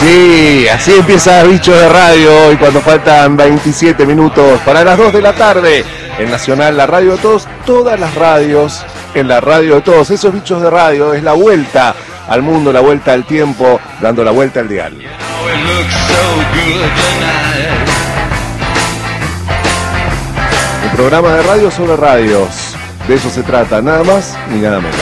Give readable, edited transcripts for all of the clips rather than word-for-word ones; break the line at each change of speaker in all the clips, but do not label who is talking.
Sí, así empieza Bichos de Radio hoy cuando faltan 27 minutos para las 2 de la tarde. En Nacional, la radio de todos, todas las radios en la radio de todos. Esos Bichos de Radio es la vuelta al mundo, la vuelta al tiempo, dando la vuelta al dial. Un programa de radio sobre radios. De eso se trata, nada más ni nada menos.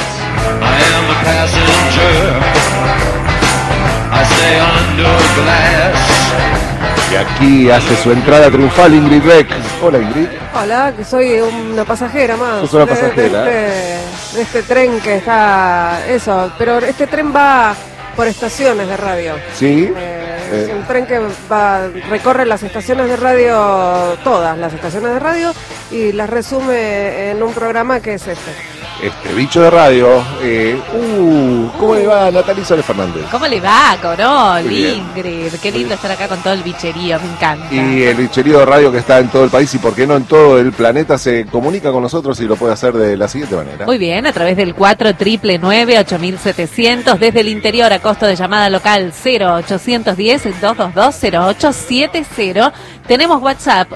Y aquí hace su entrada triunfal Ingrid Beck. Hola, Ingrid.
Hola, que soy una pasajera más.
Sos una pasajera.
De este tren que está... Eso, pero este tren va por estaciones de radio.
Sí.
Es un tren que recorre las estaciones de radio, todas las estaciones de radio, y las resume en un programa que es este.
Bicho de Radio. ¿Cómo le va Natalia Soles Fernández?
¿Cómo le va, Corol, Ingrid? Qué lindo estar acá con todo el bicherío, me encanta.
Y el bicherío de radio que está en todo el país y por qué no en todo el planeta se comunica con nosotros y lo puede hacer de la siguiente manera.
Muy bien, a través del 4999-8700, desde el interior a costo de llamada local 0810-222-0870. Tenemos WhatsApp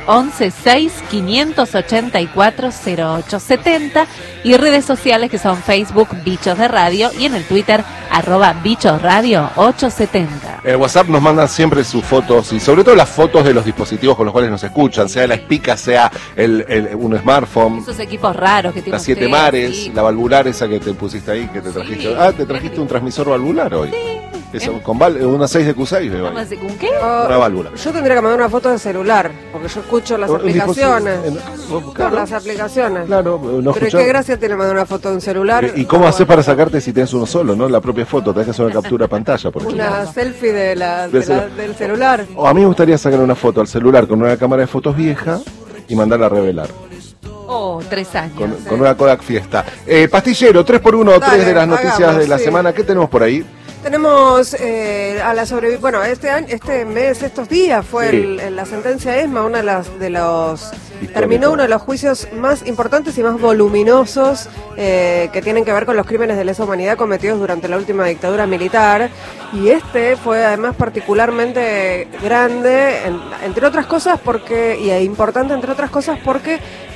116-584-0870 y redes sociales que son Facebook Bichos de Radio y en el Twitter @BichosRadio870.
El WhatsApp nos mandan siempre sus fotos y sobre todo las fotos de los dispositivos con los cuales nos escuchan, sea la Spica, sea un smartphone.
Esos equipos raros que tiene
las 7
usted,
mares,
sí.
La valvular esa que te pusiste ahí, que te trajiste.
Sí.
Te trajiste un transmisor valvular hoy.
Sí.
Eso, con una 6 de Q6 veo ahí.
¿Con qué?
Una válvula.
Yo tendría que mandar una foto de celular, porque yo escucho las aplicaciones. Claro, las aplicaciones.
Claro, no
pero
escuchás.
¿qué gracia tiene mandar una foto de un celular?
¿Y cómo haces para sacarte si tienes uno solo, no? La propia foto, tenés que hacer una captura de pantalla, por ejemplo.
Una selfie del celular.
O a mí me gustaría sacar una foto al celular con una cámara de fotos vieja y mandarla a revelar.
Oh, 3 años.
Con una Kodak Fiesta. Pastillero, 3x1,
Dale,
3 de las noticias
hagamos,
de la
sí.
semana. ¿Qué tenemos por ahí?
Tenemos a la sobreviviente. Bueno, este mes, estos días fue
Sí.
la sentencia ESMA,
Histórico.
terminó uno de los juicios más importantes y más voluminosos que tienen que ver con los crímenes de lesa humanidad cometidos durante la última dictadura militar. Y este fue además particularmente grande, entre otras cosas, e importante entre otras cosas porque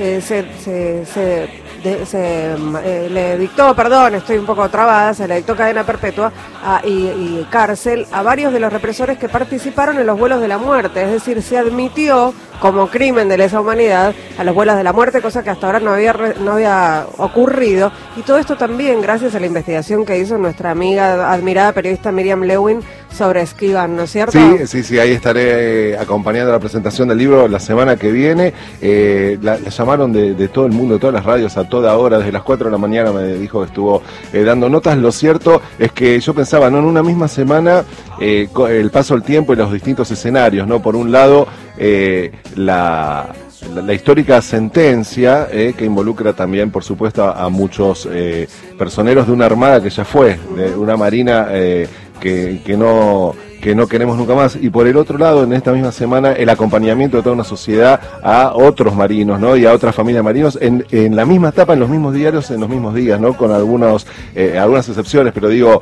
le dictó, perdón, estoy un poco trabada, se le dictó cadena perpetua y cárcel a varios de los represores que participaron en los vuelos de la muerte. Es decir, se admitió como crimen de lesa humanidad a los vuelos de la muerte, cosa que hasta ahora no había ocurrido. Y todo esto también gracias a la investigación que hizo nuestra amiga, admirada periodista Miriam Lewin sobre Esquivan, ¿no es cierto?
Sí, ahí estaré acompañando la presentación del libro la semana que viene. La llamaron de todo el mundo, de todas las radios, a toda hora, desde las 4 de la mañana me dijo que estuvo dando notas. Lo cierto es que yo pensaba, ¿no? En una misma semana, el paso del tiempo y los distintos escenarios, ¿no? Por un lado, la histórica sentencia que involucra también, por supuesto, a muchos personeros de una armada que ya fue, de una marina que no queremos nunca más, y por el otro lado, en esta misma semana, el acompañamiento de toda una sociedad a otros marinos, ¿no? Y a otras familias de marinos en la misma etapa, en los mismos diarios, en los mismos días, ¿no? Con algunas excepciones, pero digo,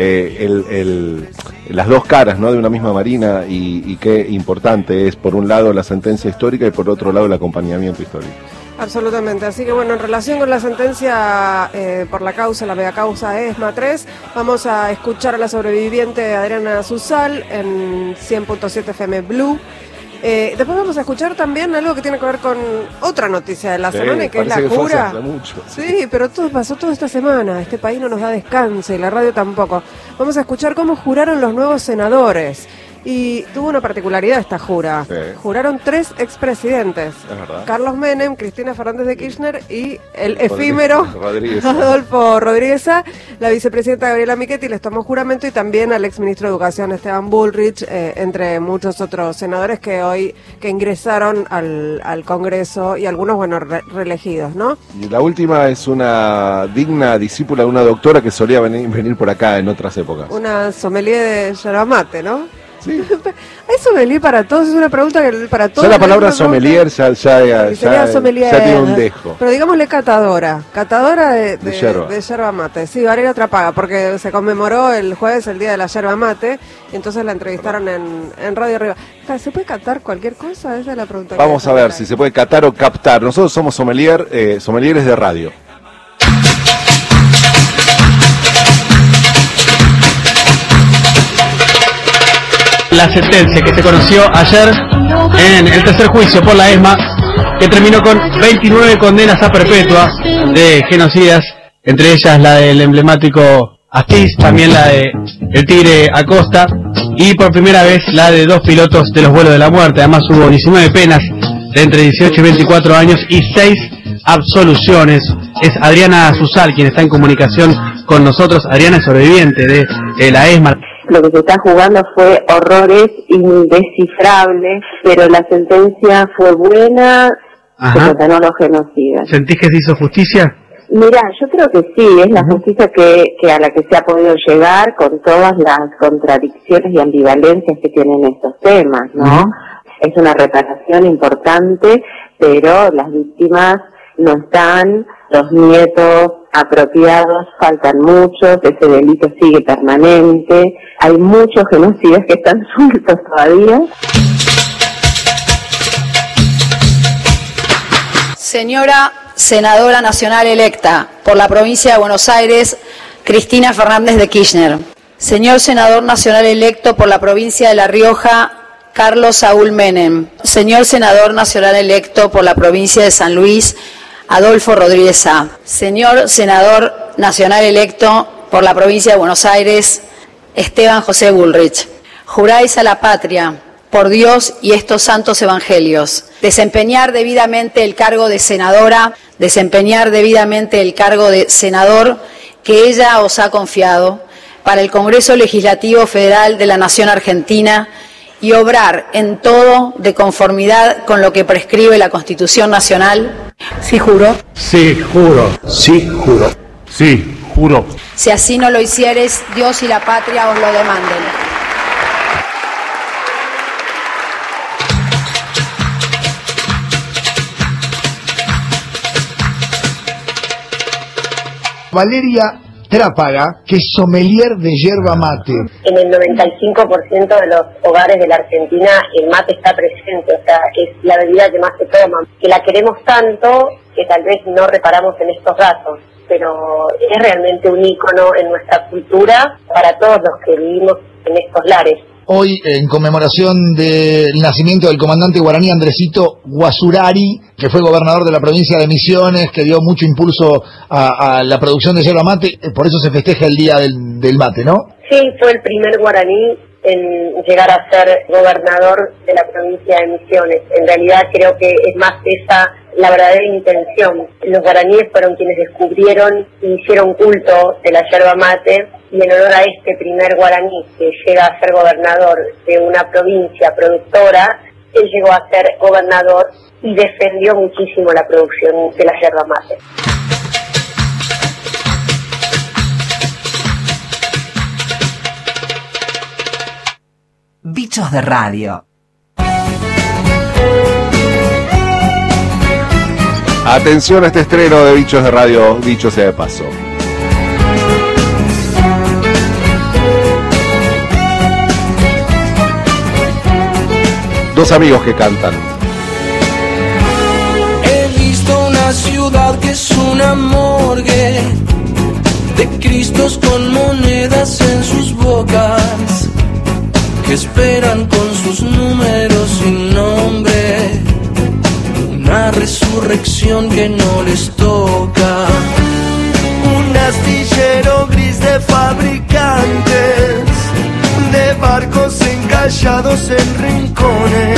las dos caras, ¿no? De una misma marina y qué importante es, por un lado, la sentencia histórica y por otro lado, el acompañamiento histórico.
Absolutamente, así que bueno, en relación con la sentencia por la mega causa ESMA 3, vamos a escuchar a la sobreviviente Adriana Susal en 100.7 FM Blue. Después vamos a escuchar también algo que tiene que ver con otra noticia de la semana, que es la cura. Sí, pero todo pasó toda esta semana, este país no nos da descanso y la radio tampoco. Vamos a escuchar cómo juraron los nuevos senadores. Y tuvo una particularidad esta jura. Sí. Juraron 3 expresidentes. Carlos Menem, Cristina Fernández de Kirchner y el efímero Adolfo Rodríguez A. La vicepresidenta Gabriela Michetti les tomó juramento y también al exministro de Educación Esteban Bullrich, entre muchos otros senadores que ingresaron al Congreso y algunos, bueno, reelegidos, ¿no?
Y la última es una digna discípula de una doctora que solía venir por acá en otras épocas.
Una sommelier de yerba mate, ¿no?
Sí.
¿Hay sommelier para todos? Es una pregunta que para todos.
Ya la palabra sommelier ya tiene un dejo.
Pero digámosle catadora de
yerba.
De yerba mate. Sí, Valeria Trapaga, porque se conmemoró el jueves el día de la yerba mate, entonces la entrevistaron en Radio Arriba. ¿Se puede catar cualquier cosa? Esa es la pregunta.
Vamos a ver si se puede catar o captar. Nosotros somos sommeliers de radio.
La sentencia que se conoció ayer en el tercer juicio por la ESMA, que terminó con 29 condenas a perpetua de genocidas, entre ellas la del emblemático Astiz, también la de el Tigre Acosta, y por primera vez la de 2 pilotos de los vuelos de la muerte. Además hubo 19 penas de entre 18 y 24 años y 6 absoluciones. Es Adriana Susal quien está en comunicación con nosotros. Adriana es sobreviviente de la ESMA.
Lo que se está jugando fue horrores indescifrables, pero la sentencia fue buena, se condenó a los genocidas.
¿Sentís que se hizo justicia?
Mira, yo creo que sí, es la justicia que a la que se ha podido llegar con todas las contradicciones y ambivalencias que tienen estos temas, ¿no? Es una reparación importante, pero las víctimas no están, los nietos apropiados faltan muchos, ese delito sigue permanente, hay muchos genocidas que están sueltos todavía.
Señora senadora nacional electa por la provincia de Buenos Aires, Cristina Fernández de Kirchner. Señor senador nacional electo por la provincia de La Rioja, Carlos Saúl Menem. Señor senador nacional electo por la provincia de San Luis, Adolfo Rodríguez Sá. Señor senador nacional electo por la provincia de Buenos Aires, Esteban José Bullrich. Juráis a la patria, por Dios y estos santos evangelios, desempeñar debidamente el cargo de senadora, desempeñar debidamente el cargo de senador que ella os ha confiado para el Congreso Legislativo Federal de la Nación Argentina y obrar en todo de conformidad con lo que prescribe la Constitución Nacional. ¿Sí juro?
Sí, juro.
Sí, juro.
Sí, juro.
Si así no lo hicieres, Dios y la patria os lo demanden.
Valeria Trapaga, que es sommelier de yerba mate.
En el 95% de los hogares de la Argentina el mate está presente, o sea, es la bebida que más se toma, que la queremos tanto que tal vez no reparamos en estos datos, pero es realmente un ícono en nuestra cultura para todos los que vivimos en estos lares.
Hoy, en conmemoración del nacimiento del comandante guaraní Andresito Guasurari, que fue gobernador de la provincia de Misiones, que dio mucho impulso a la producción de yerba mate, por eso se festeja el Día del Mate, ¿no?
Sí, fue el primer guaraní en llegar a ser gobernador de la provincia de Misiones. En realidad creo que es más esa la verdadera intención. Los guaraníes fueron quienes descubrieron y hicieron culto de la yerba mate, y en honor a este primer guaraní que llega a ser gobernador de una provincia productora, él llegó a ser gobernador y defendió muchísimo la producción de la yerba mate.
Bichos de radio.
Atención a este estreno de Bichos de Radio, dicho sea de paso. Dos amigos que cantan.
He visto una ciudad que es una morgue de cristos con monedas en sus bocas, que esperan con sus números sin nombre una resurrección que no les toca.
Un astillero gris de fabricantes, de barcos encallados en rincones,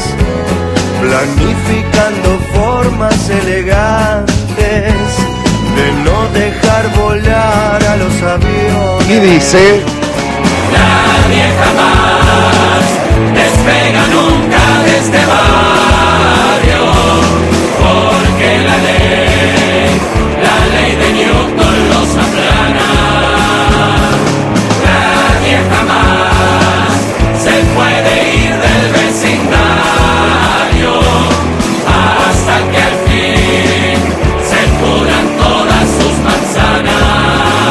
planificando formas elegantes de no dejar volar a los aviones.
Y dice:
nadie jamás despega nunca de este barrio, porque la ley de Newton los aplana. Nadie jamás se puede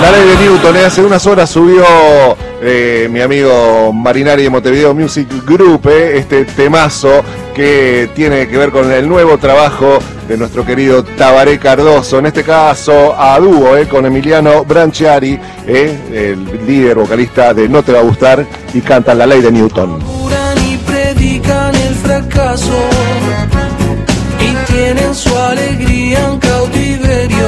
La ley de Newton, hace unas horas subió mi amigo Marinari de Montevideo Music Group, este temazo que tiene que ver con el nuevo trabajo de nuestro querido Tabaré Cardoso, en este caso a dúo con Emiliano Branchiari, el líder vocalista de No Te Va a Gustar, y cantan La Ley de Newton.
Y predican el fracaso y tienen su alegría en cautiverio.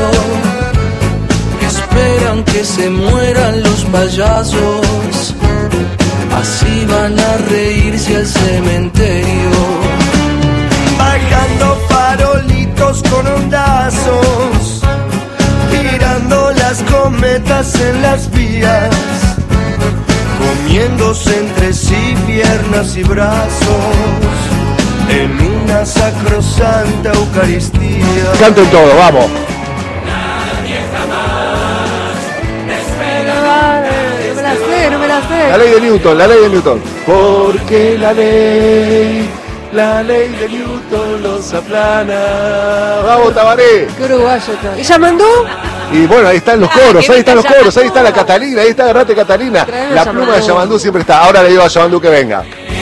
Esperan que se mueran los payasos, así van a reírse al cementerio.
Bajando farolitos con hondazos, tirando las cometas en las vías, comiéndose entre sí piernas y brazos, en una sacrosanta Eucaristía.
Canten todo, vamos.
No me la sé.
La ley de Newton, la ley de Newton. Porque la ley de Newton los aplana. Vamos, Tabaré.
Qué uruguayo todo. ¿Y Yamandú?
Y bueno, ahí están los coros, ahí están los coros, ahí está la Catalina, ahí está, agarrate Catalina.
Traeme
La
a
pluma de
Yamandú.
Yamandú siempre está. Ahora le digo a Yamandú que venga.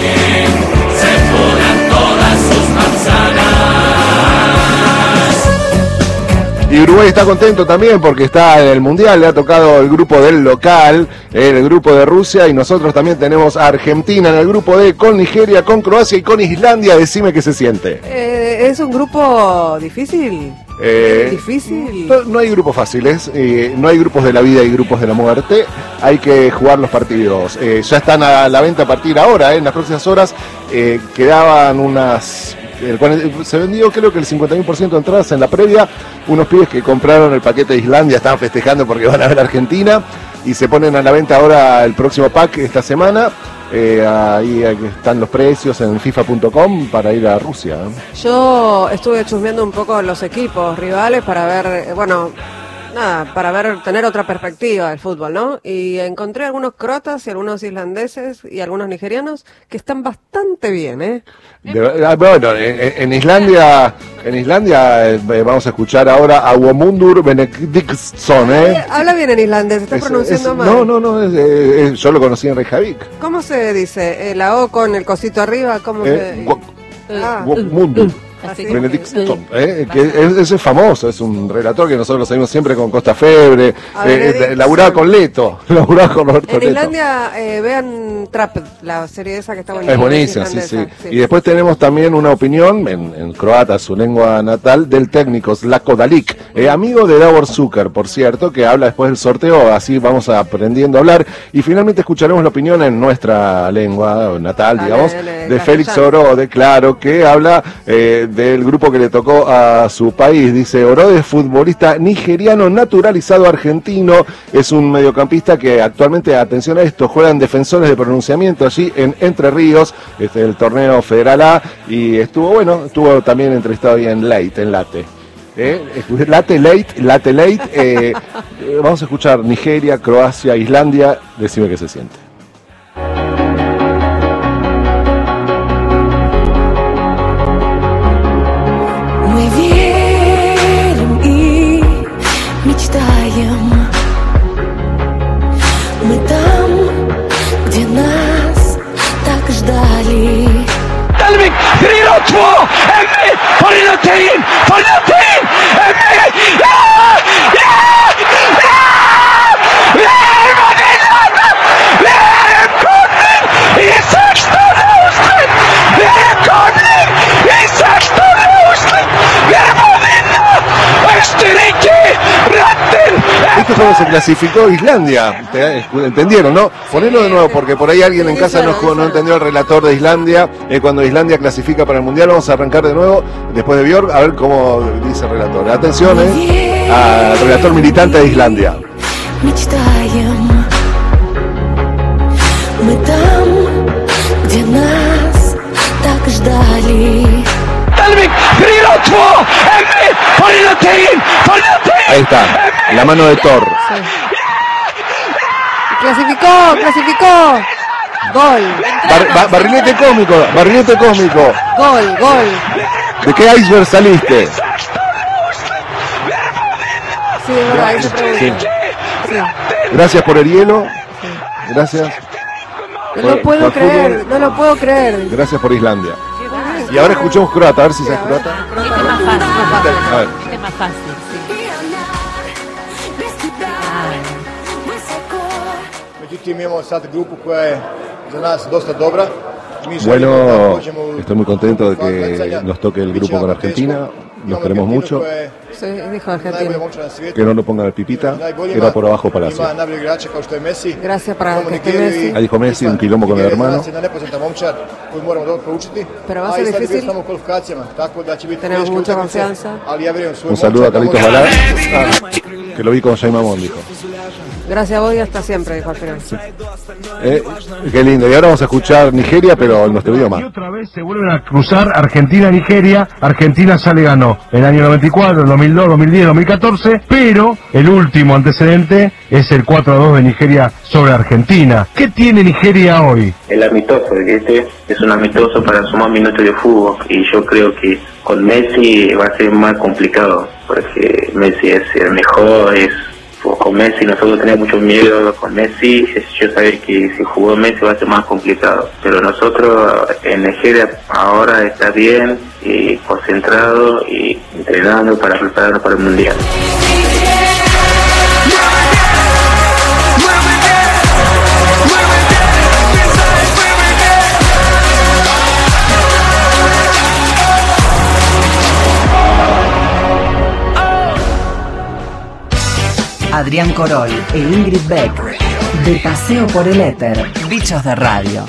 Y Uruguay está contento también porque está en el Mundial, le ha tocado el grupo del local, el grupo de Rusia, y nosotros también tenemos a Argentina en el grupo D, con Nigeria, con Croacia y con Islandia. Decime qué se siente.
¿Es un grupo difícil? ¿Difícil?
No hay grupos fáciles, no hay grupos de la vida y grupos de la muerte, hay que jugar los partidos. Ya están a la venta a partir ahora, en las próximas horas quedaban unas... se vendió creo que el 51% de entradas en la previa. Unos pibes que compraron el paquete de Islandia estaban festejando porque van a ver a Argentina y se ponen a la venta ahora el próximo pack esta semana. Ahí están los precios en FIFA.com para ir a Rusia.
Yo estuve chusmeando un poco los equipos rivales para ver, tener otra perspectiva del fútbol, ¿no? Y encontré algunos croatas y algunos islandeses y algunos nigerianos que están bastante bien, ¿eh?
Bueno, en Islandia vamos a escuchar ahora a Womundur Benediktsson,
Habla bien en islandés, está pronunciando mal.
No, yo lo conocí en Reykjavik.
¿Cómo se dice? La O con el cosito arriba, ¿cómo se...?
Womundur Benediktsson, que ese es famoso, es un relator que nosotros seguimos siempre con Costa Febre, laburaba con Leto, laburaba con Roberto
En
Leto.
Islandia, vean Trapped, la serie esa que está buenísima.
Es buenísima, sí.
Sí.
Y después tenemos también una opinión en croata, su lengua natal, del técnico Zlatko Dalic, amigo de Davor Zucker, por cierto, que habla después del sorteo, así vamos aprendiendo a hablar. Y finalmente escucharemos la opinión en nuestra lengua natal, digamos, de Félix Orode, claro, que habla del grupo que le tocó a su país. Dice: Orode es futbolista nigeriano naturalizado argentino, es un mediocampista que actualmente, atención a esto, juegan Defensores de Pronunciamiento allí en Entre Ríos, el torneo Federal A, y estuvo también entrevistado ahí en Late. Late, vamos a escuchar Nigeria, Croacia, Islandia. Decime qué se siente.
Мы верим и мечтаем. Мы там, где нас так ждали.
Delvik, 3-2, Emmi, Fornattin, Emmi, Vi är konning i 16 årsliv! Vi är konning i 16 årsliv! Vi är på vinna! Österrike, Brasil!
Esto solo se clasificó Islandia, ¿entendieron, no? Ponelo de nuevo porque por ahí alguien en casa no entendió el relator de Islandia. Cuando Islandia clasifica para el Mundial, vamos a arrancar de nuevo después de Björk a ver cómo dice el relator. Atención, al relator militante de Islandia.
Мечтаем. Мы там, где нас так ждали.
Delvik, 3-2, Emmi, Fornattin!
Ahí está, la mano de Thor.
Clasificó. Gol.
Barrilete cómico.
Gol.
¿De qué iceberg saliste?
Sí, es verdad, ahí se pregunta.
Gracias por el hielo. Gracias.
No lo puedo creer, no lo puedo creer.
Gracias por Islandia. Y ahora escuchemos croata, a ver si sabes croata.
Este es más fácil.
A ver.
Este es más fácil, sí.
Međutim, imamo sad grupu koja je za nas dosta dobra.
Bueno, estoy muy contento de que nos toque el grupo con Argentina. Nos queremos mucho.
Sí, dijo Argentina.
Que no nos pongan el pipita. Era por abajo Palacio.
Gracias para que esté Messi.
Ahí dijo Messi, un quilombo con el hermano.
Pero va a ser difícil. Tenemos mucha confianza.
Un saludo a Carlitos Balá, que lo vi con Jay Mamón, dijo.
Gracias a vos y hasta siempre, dijo al final.
Qué lindo. Y ahora vamos a escuchar Nigeria, pero en nuestro idioma.
Y otra vez se vuelven a cruzar Argentina-Nigeria. Argentina ya le ganó el año 94, el 2002, 2010, 2014, pero el último antecedente es el 4-2 de Nigeria sobre Argentina. ¿Qué tiene Nigeria hoy?
El amistoso, este es un amistoso para sumar minutos de fútbol y yo creo que con Messi va a ser más complicado porque Messi es el mejor, con Messi nosotros tenemos mucho miedo, con Messi yo sabía que si jugó Messi va a ser más complicado, pero nosotros en Nigeria ahora está bien y concentrado y entrenando para prepararnos para el Mundial.
Adrián Corol e Ingrid Beck, de paseo por el éter, Bichos de Radio.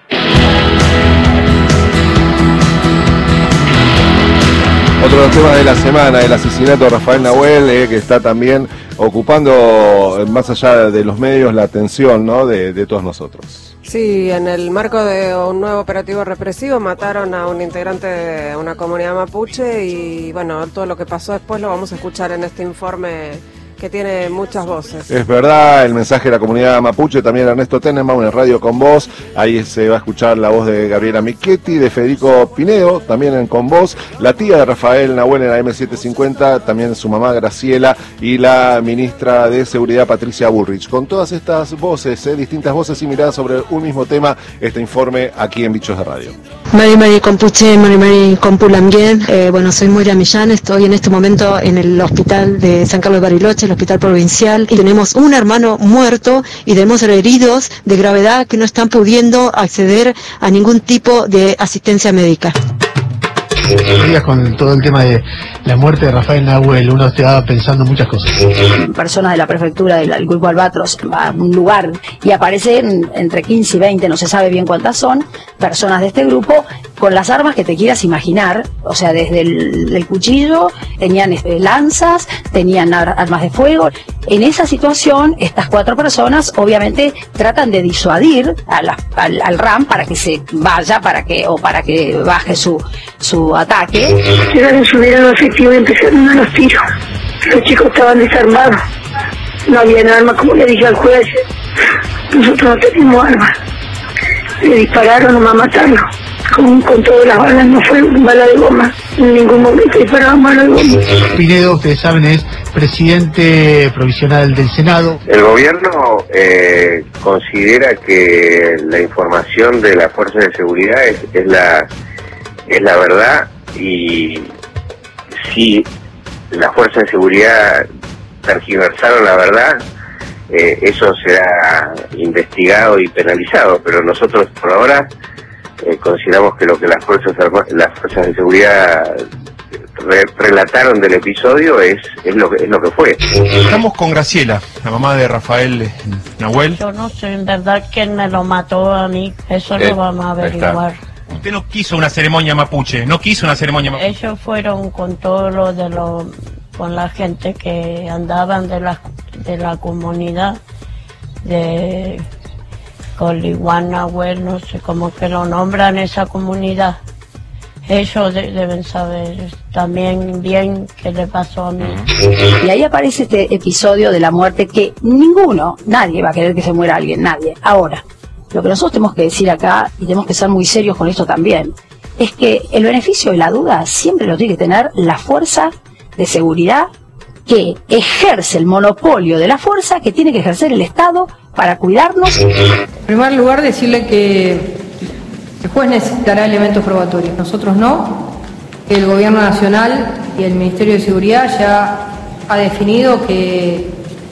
Otro tema de la semana, el asesinato de Rafael Nahuel, que está también ocupando, más allá de los medios, la atención, ¿no?, de todos nosotros.
Sí, en el marco de un nuevo operativo represivo mataron a un integrante de una comunidad mapuche y bueno, todo lo que pasó después lo vamos a escuchar en este informe que tiene muchas voces.
Es verdad, el mensaje de la comunidad mapuche, también Ernesto Tenenbaum en Radio Con Voz, ahí se va a escuchar la voz de Gabriela Michetti, de Federico Pinedo, también en Con Voz, la tía de Rafael Nahuel en la M750, también su mamá Graciela y la ministra de Seguridad Patricia Bullrich. Con todas estas voces, distintas voces y miradas sobre un mismo tema, este informe aquí en Bichos de Radio.
Mari Compuche, Mari Compulamguien, bueno, soy Moira Millán, estoy en este momento en el hospital de San Carlos de Bariloche, el hospital provincial, y tenemos un hermano muerto y tenemos heridos de gravedad que no están pudiendo acceder a ningún tipo de asistencia médica.
Con todo el tema de la muerte de Rafael Nahuel, uno estaba pensando muchas cosas.
Personas de la prefectura del grupo Albatros va a un lugar y aparecen entre 15 y 20, no se sabe bien cuántas son, personas de este grupo con las armas que te quieras imaginar, o sea, desde el cuchillo, tenían lanzas, tenían armas de fuego. En esa situación, estas 4 personas obviamente tratan de disuadir al RAM para que se vaya, para que baje su ataque.
Llegaron, subieron los efectivos y empezaron a los tiros. Los chicos estaban desarmados. No habían armas, como le dije al juez. Nosotros no teníamos armas. Le dispararon nomás a matarlo. Con todas las balas, no fue bala de goma. En ningún momento disparaban bala de goma.
Pinedo, ustedes saben, es presidente provisional del Senado.
El gobierno considera que la información de las fuerzas de seguridad es la verdad, y si las fuerzas de seguridad tergiversaron la verdad, eso será investigado y penalizado, pero nosotros por ahora consideramos que lo que las fuerzas de seguridad relataron del episodio es lo que fue.
Estamos con Graciela, la mamá de Rafael Nahuel.
Yo no sé en verdad quién me lo mató a mí, eso lo vamos a averiguar.
Usted no quiso una ceremonia mapuche,
Ellos fueron con todo con la gente que andaban de la comunidad de Colihuán Nahuel, no sé cómo que lo nombran esa comunidad. Ellos deben saber también bien qué le pasó a mí.
Y ahí aparece este episodio de la muerte que nadie va a querer que se muera alguien, nadie. Ahora, lo que nosotros tenemos que decir acá, y tenemos que ser muy serios con esto también, es que el beneficio de la duda siempre lo tiene que tener la fuerza de seguridad
que ejerce el monopolio de la fuerza que tiene que ejercer el Estado para cuidarnos.
En primer lugar, decirle que el juez necesitará elementos probatorios, nosotros no. El Gobierno Nacional y el Ministerio de Seguridad ya ha definido que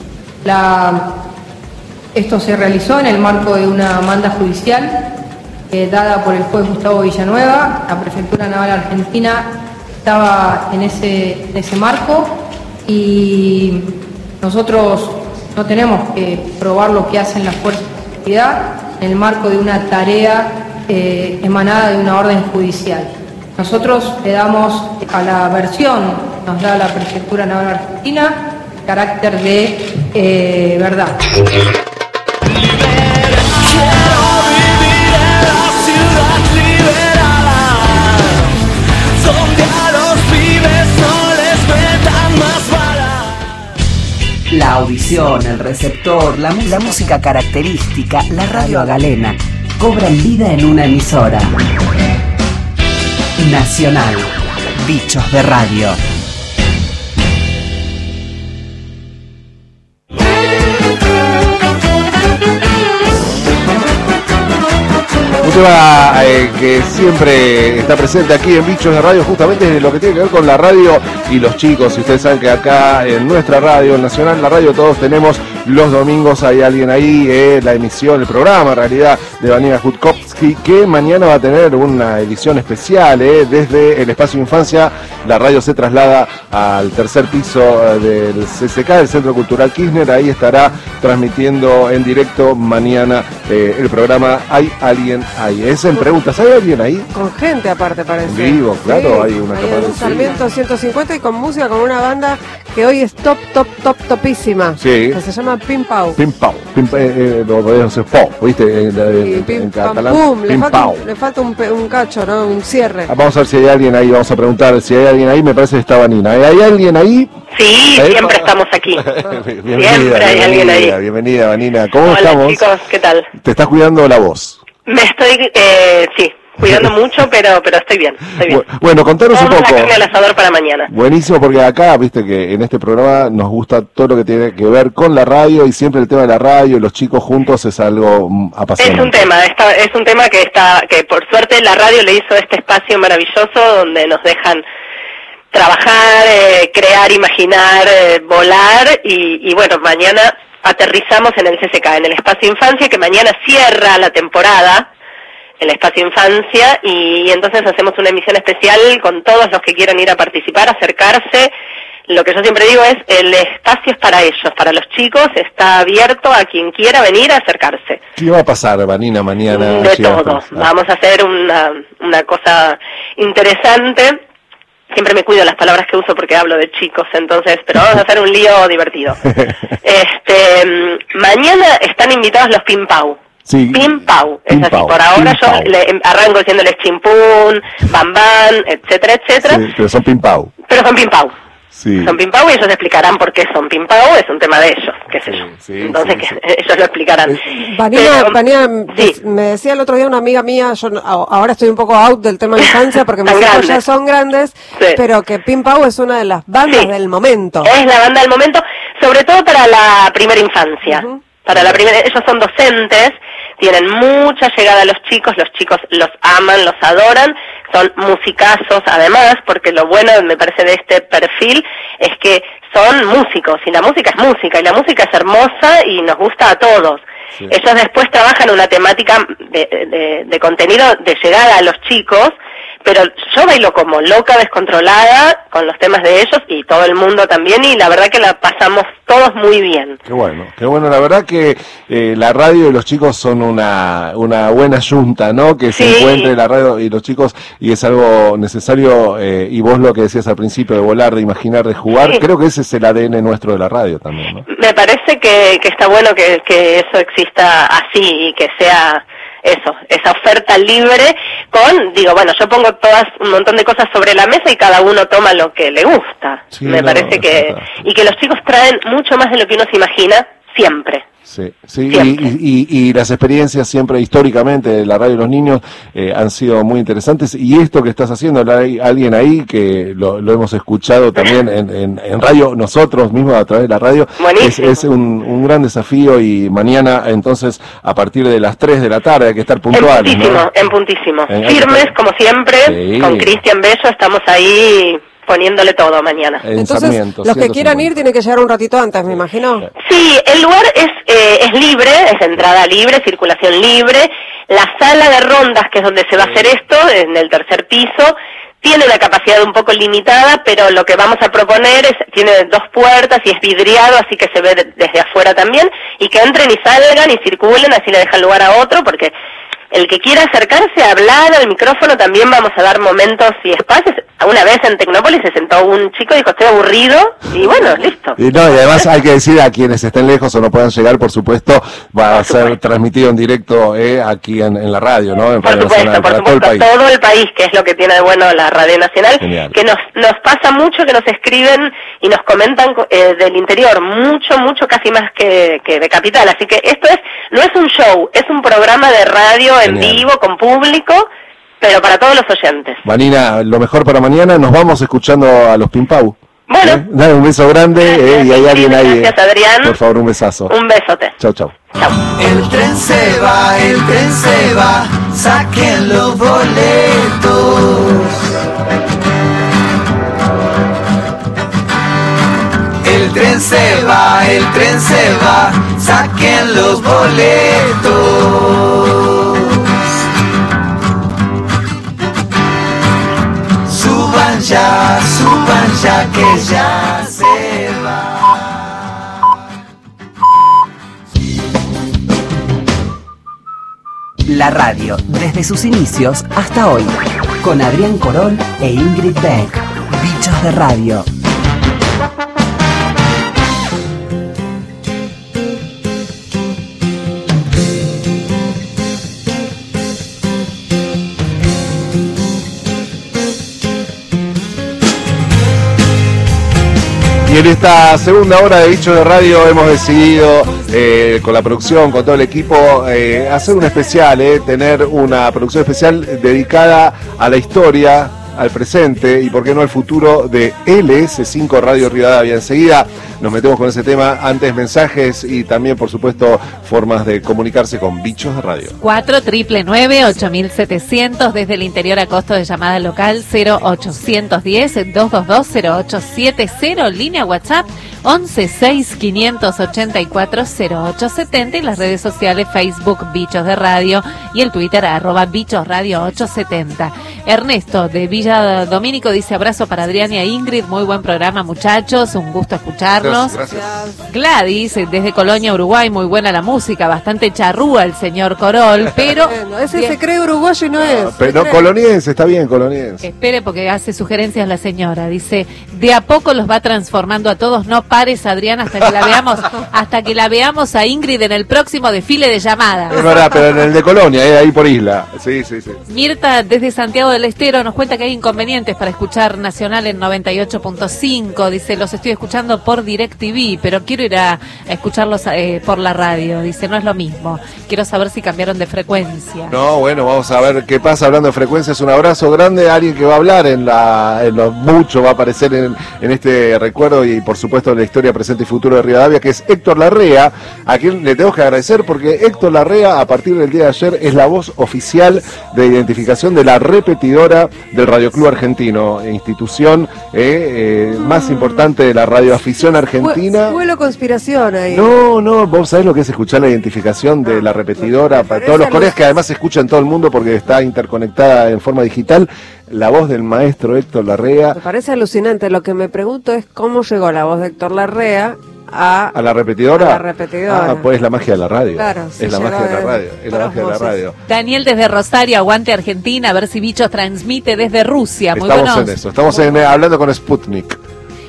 esto se realizó en el marco de una manda judicial dada por el juez Gustavo Villanueva. La Prefectura Naval Argentina estaba en ese marco y nosotros no tenemos que probar lo que hacen las fuerzas de seguridad en el marco de una tarea emanada de una orden judicial. Nosotros le damos a la versión, nos da la Prefectura Naval Argentina, carácter de verdad.
La audición, el receptor, la música característica, la radio galena, cobran vida en una emisora. Nacional, Bichos de Radio.
Un tema que siempre está presente aquí en Bichos de Radio, justamente lo que tiene que ver con la radio y los chicos. Y ustedes saben que acá en nuestra radio Nacional, la radio todos tenemos los domingos, hay alguien ahí, la emisión, el programa en realidad de Vanina Jutkowski, que mañana va a tener una edición especial, desde el Espacio Infancia. La radio se traslada al tercer piso del CCK, del Centro Cultural Kirchner. Ahí estará transmitiendo en directo mañana el programa Hay Alguien Ahí. Es en preguntas, ¿hay alguien ahí?
Con gente aparte parece.
En vivo, claro, hay una
capaz de Sarmiento 150 y con música, con una banda que hoy es topísima.
Sí.
Que se llama Pim Pau.
Pim Pau. Lo podés hacer po, ¿viste? En catalán.
Pum,
Pim Pau.
Le falta un cacho, ¿no? Un cierre.
Vamos a ver si hay alguien ahí, vamos a preguntar si hay alguien ahí. Me parece que está Vanina. ¿Hay alguien ahí?
Sí, siempre estamos aquí. Siempre hay alguien ahí.
Bienvenida, Vanina. ¿Cómo
Hola,
estamos?
Chicos, ¿qué tal?
Te estás cuidando la voz.
Me estoy, sí, cuidando mucho, pero estoy bien,
Bueno, contanos un poco.
Vamos a sacarle al asador para mañana.
Buenísimo, porque acá, viste que en este programa nos gusta todo lo que tiene que ver con la radio, y siempre el tema de la radio y los chicos juntos es algo apasionante.
Es un tema que por suerte la radio le hizo este espacio maravilloso donde nos dejan trabajar, crear, imaginar, volar y bueno, mañana aterrizamos en el CCK, en el Espacio Infancia, que mañana cierra la temporada, el Espacio Infancia, y entonces hacemos una emisión especial con todos los que quieran ir a participar, acercarse. Lo que yo siempre digo es, el espacio es para ellos, para los chicos, está abierto a quien quiera venir a acercarse.
¿Qué va a pasar, Vanina, mañana?
De todo. Vamos a hacer una cosa interesante. Siempre me cuido las palabras que uso porque hablo de chicos, entonces, pero vamos a hacer un lío divertido. Mañana están invitados los Pim Pau.
Sí.
Pim Pau, es así. Por ahora yo arranco diciéndoles chimpún, bambán, etcétera, etcétera.
Sí, pero son Pim Pau.
Pero son Pim Pau.
Sí.
Son Pim Pau y ellos explicarán por qué son Pim Pau, es un tema de ellos, qué sé yo. Entonces ellos lo explicarán.
Vanina, me decía el otro día una amiga mía, yo ahora estoy un poco out del tema de infancia porque mis hijos ya son grandes, pero que Pim Pau es una de las bandas del momento.
Es la banda del momento, sobre todo para la primera infancia. Para la primera, ellos son docentes, tienen mucha llegada a los chicos los aman, los adoran, son musicazos además, porque lo bueno me parece de este perfil es que son músicos, y la música es música, y la música es hermosa y nos gusta a todos. Sí. Ellos después trabajan una temática de contenido de llegada a los chicos, pero yo bailo como loca, descontrolada, con los temas de ellos y todo el mundo también, y la verdad que la pasamos todos muy bien.
Qué bueno, la verdad que la radio y los chicos son una buena yunta, ¿no? Que se encuentre la radio y los chicos, y es algo necesario, y vos lo que decías al principio, de volar, de imaginar, de jugar, creo que ese es el ADN nuestro de la radio también, ¿no?
Me parece que está bueno que eso exista así, y que sea eso, esa oferta libre yo pongo un montón de cosas sobre la mesa y cada uno toma lo que le gusta. Me parece que, y que los chicos traen mucho más de lo que uno se imagina, siempre.
Sí, sí, y las experiencias siempre históricamente de la radio de los niños han sido muy interesantes, y esto que estás haciendo, hay alguien ahí que lo hemos escuchado también en radio, nosotros mismos a través de la radio, es un gran desafío, y mañana entonces a partir de las 3 de la tarde hay que estar puntuales.
En puntísimo, firmes como siempre, sí. Con Cristian Bello estamos ahí poniéndole todo mañana.
Entonces, los que quieran ir tienen que llegar un ratito antes, me imagino.
Sí, el lugar es libre, es entrada libre, circulación libre. La sala de rondas, que es donde se va a hacer esto, en el tercer piso, tiene una capacidad un poco limitada, pero lo que vamos a proponer tiene 2 puertas y es vidriado, así que se ve desde afuera también, y que entren y salgan y circulen, así le dejan lugar a otro, porque el que quiera acercarse a hablar al micrófono también vamos a dar momentos y espacios. Una vez en Tecnópolis se sentó un chico y dijo, estoy aburrido, y bueno, listo.
Y además hay que decir a quienes estén lejos o no puedan llegar, por supuesto, va a ser transmitido en directo aquí en la radio, ¿no? En Radio Nacional,
por supuesto, todo el país, que es lo que tiene de bueno la Radio Nacional. Genial. Que nos pasa mucho que nos escriben y nos comentan del interior, mucho, casi más que de Capital. Así que esto no es un show, es un programa de radio en vivo, con público, pero para todos los oyentes.
Vanina, lo mejor para mañana, nos vamos escuchando a los Pimpau.
Bueno.
Dale un beso grande, y hay alguien ahí.
Gracias, Adrián.
Por favor, un besazo.
Un besote.
Chau.
El tren se va, saquen los boletos. El tren se va, saquen los boletos. Suban ya que ya se va.
La radio, desde sus inicios hasta hoy, con Adrián Corol e Ingrid Beck. Bichos de Radio.
Y en esta segunda hora de Bichos de Radio hemos decidido, con la producción, con todo el equipo, hacer un especial, tener una producción especial dedicada a la historia, al presente y por qué no al futuro de LS5 Radio Rivadavia. Enseguida nos metemos con ese tema, antes mensajes y también por supuesto formas de comunicarse con Bichos de Radio.
499-8700 desde el interior a costo de llamada local 0810-222-0870, línea WhatsApp 1165840870 y las redes sociales Facebook Bichos de Radio y el Twitter @bichosradio870. Ernesto de Villa Domínico dice abrazo para Adrián y a Ingrid, muy buen programa muchachos, un gusto escucharlos.
Gracias.
Gladys desde Colonia, Uruguay, muy buena la música, bastante charrúa el señor Corol, pero
ese se cree uruguayo y no es.
Pero no, coloniense, está bien, coloniense.
Espere porque hace sugerencias la señora, dice, de a poco los va transformando a todos, no pares Adrián hasta que la veamos a Ingrid en el próximo desfile de llamadas.
Es verdad, pero en el de Colonia, ahí por isla. Sí.
Mirta desde Santiago del Estero nos cuenta que hay inconvenientes para escuchar Nacional en 98.5, dice, los estoy escuchando por DirecTV, pero quiero ir a escucharlos por la radio, dice, no es lo mismo, quiero saber si cambiaron de frecuencia.
No, bueno, vamos a ver qué pasa hablando de frecuencias. Un abrazo grande a alguien que va a hablar en lo mucho, va a aparecer en este recuerdo y por supuesto en la historia presente y futuro de Rivadavia, que es Héctor Larrea, a quien le tengo que agradecer porque Héctor Larrea a partir del día de ayer es la voz oficial de identificación de la repetidora del Radio Club Argentino, institución más importante de la radioafición argentina.
Hubo conspiración ahí.
No, vos sabés lo que es escuchar la identificación de la repetidora para todos los colegas, que además se escucha en todo el mundo porque está interconectada en forma digital. La voz del maestro Héctor Larrea.
Me parece alucinante. Lo que me pregunto es cómo llegó la voz de Héctor Larrea a
la repetidora.
A la repetidora.
Ah, pues es la magia de la radio.
Claro,
es la magia de la radio. Es la magia de la radio.
Daniel desde Rosario, aguante Argentina, a ver si Bichos transmite desde Rusia. Muy
estamos
buenos.
En eso. Estamos hablando con Sputnik.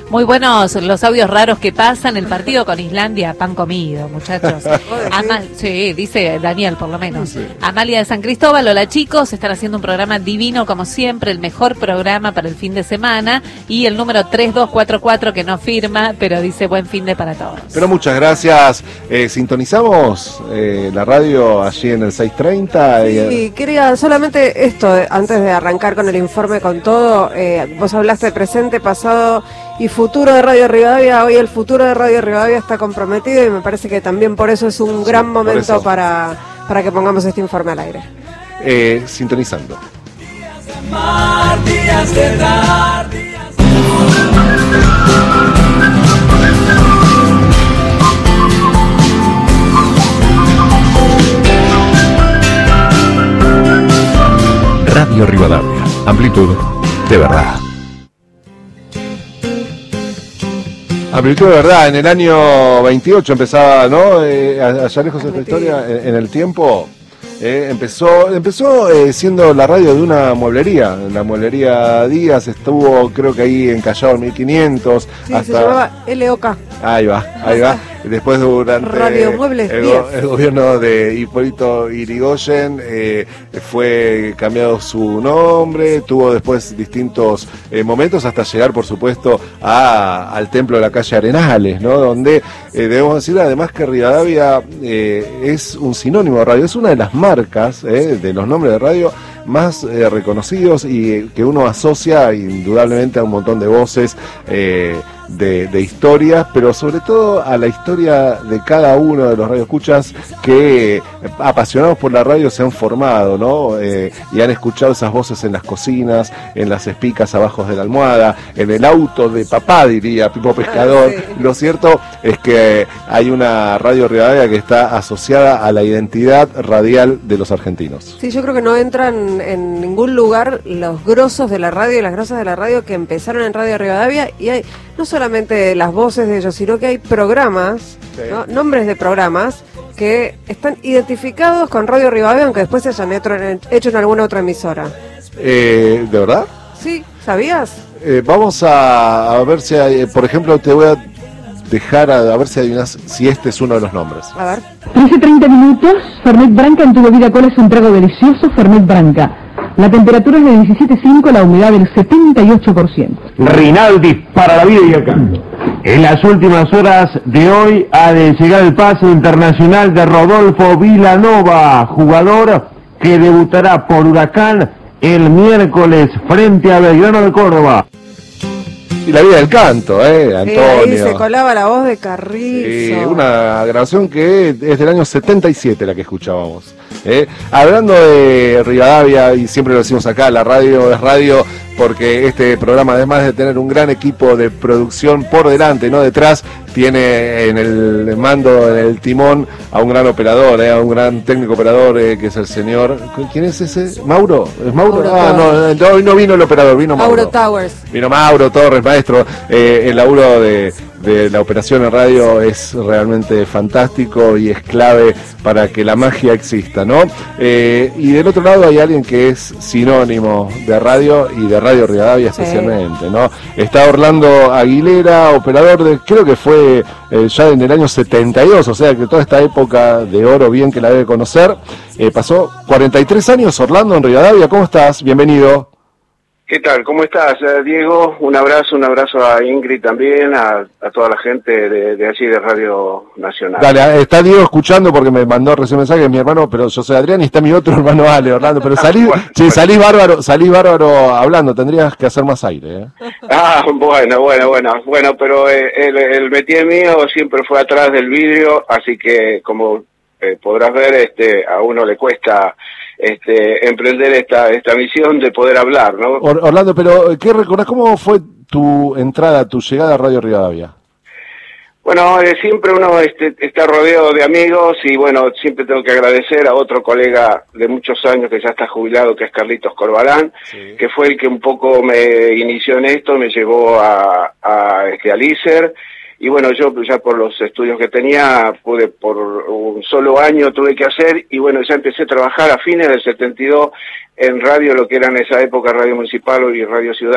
Muy buenos los audios raros que pasan. El partido con Islandia, pan comido, muchachos. Sí, dice Daniel, por lo menos. Sí. Amalia de San Cristóbal, hola chicos, están haciendo un programa divino como siempre, el mejor programa para el fin de semana. Y el número 3244 que no firma, pero dice buen fin de para todos.
Pero muchas gracias. Sintonizamos la radio allí en el 630.
Sí, quería solamente esto, antes de arrancar con el informe con todo, vos hablaste de presente, pasado y futuro de Radio Rivadavia. Hoy el futuro de Radio Rivadavia está comprometido y me parece que también por eso es un gran momento para que pongamos este informe al aire.
Sintonizando.
Días de dar,
Radio Rivadavia, amplitud de verdad.
Amplitud de verdad, en el año 28 empezaba, ¿no? Allá lejos de esta historia, en el tiempo, empezó siendo la radio de una mueblería, la mueblería Díaz, estuvo creo que ahí encallado en 1500.
Sí, hasta... se llamaba LOK.
Ahí va. Después durante el gobierno de Hipólito Yrigoyen fue cambiado su nombre, tuvo después distintos momentos hasta llegar por supuesto al templo de la calle Arenales, ¿no? Donde debemos decir además que Rivadavia es un sinónimo de radio, es una de las marcas de los nombres de radio más reconocidos y que uno asocia indudablemente a un montón de voces de historias, pero sobre todo a la historia de cada uno de los radioescuchas que apasionados por la radio se han formado, ¿no? Y han escuchado esas voces en las cocinas, en las espicas abajo de la almohada, en el auto de papá, diría Pipo Pescador. Sí. Lo cierto es que hay una Radio Rivadavia que está asociada a la identidad radial de los argentinos.
Sí, yo creo que no entran en ningún lugar los grosos de la radio y las grosas de la radio que empezaron en Radio Rivadavia, y hay no solamente las voces de ellos, sino que hay programas, sí, ¿no? Nombres de programas que están identificados con Radio Rivadavia, aunque después se hayan hecho en alguna otra emisora.
¿De verdad?
Sí, ¿sabías?
Vamos a ver si hay, por ejemplo, te voy a dejar a ver si adivinas si este es uno de los nombres.
A ver.
13:30 minutos, Fernet Branca en tu bebida cola es un trago delicioso, Fernet Branca. La temperatura es de 17.5, la humedad del 78%.
Rinaldi para la vida y acá. En las últimas horas de hoy ha de llegar el pase internacional de Rodolfo Vilanova, jugador que debutará por Huracán el miércoles frente a Belgrano de Córdoba.
Y la vida del canto, Antonio.
Ahí se colaba la voz de Carrizo.
Una grabación que es del año 77 la que escuchábamos. Hablando de Rivadavia, y siempre lo decimos acá, la radio es radio porque este programa, además de tener un gran equipo de producción por delante, no detrás, tiene en el mando, en el timón, a un gran operador, a un gran técnico operador, que es el señor... ¿Quién es ese? ¿Mauro? ¿Es Mauro? No, hoy no vino el operador, vino Mauro.
Mauro Towers.
Vino Mauro Torres, maestro. El laburo de la operación en radio es realmente fantástico y es clave para que la magia exista, ¿no? Y del otro lado hay alguien que es sinónimo de radio y de Radio Rivadavia especialmente, ¿no? Está Orlando Aguilera, operador de, creo que fue ya en el año 72, o sea que toda esta época de oro bien que la debe conocer. Pasó 43 años Orlando en Rivadavia. ¿Cómo estás? Bienvenido.
¿Qué tal? ¿Cómo estás, Diego? Un abrazo a Ingrid también, a toda la gente de allí de Radio Nacional.
Dale, está Diego escuchando porque me mandó recién mensaje de mi hermano, pero yo soy Adrián y está mi otro hermano Ale, Orlando, pero salís bárbaro hablando, tendrías que hacer más aire,
Bueno, pero el métier mío siempre fue atrás del vidrio, así que como podrás ver, a uno le cuesta emprender esta misión de poder hablar, ¿no?
Orlando, pero ¿qué recordás? ¿Cómo fue tu entrada, tu llegada a Radio Rivadavia?
Bueno, siempre uno está rodeado de amigos y bueno, siempre tengo que agradecer a otro colega de muchos años que ya está jubilado, que es Carlitos Corbalán, sí, que fue el que un poco me inició en esto, me llevó a ISER. Y bueno, yo ya por los estudios que tenía, pude por un solo año tuve que hacer, y bueno, ya empecé a trabajar a fines del 72 en radio, lo que era en esa época Radio Municipal y Radio Ciudad,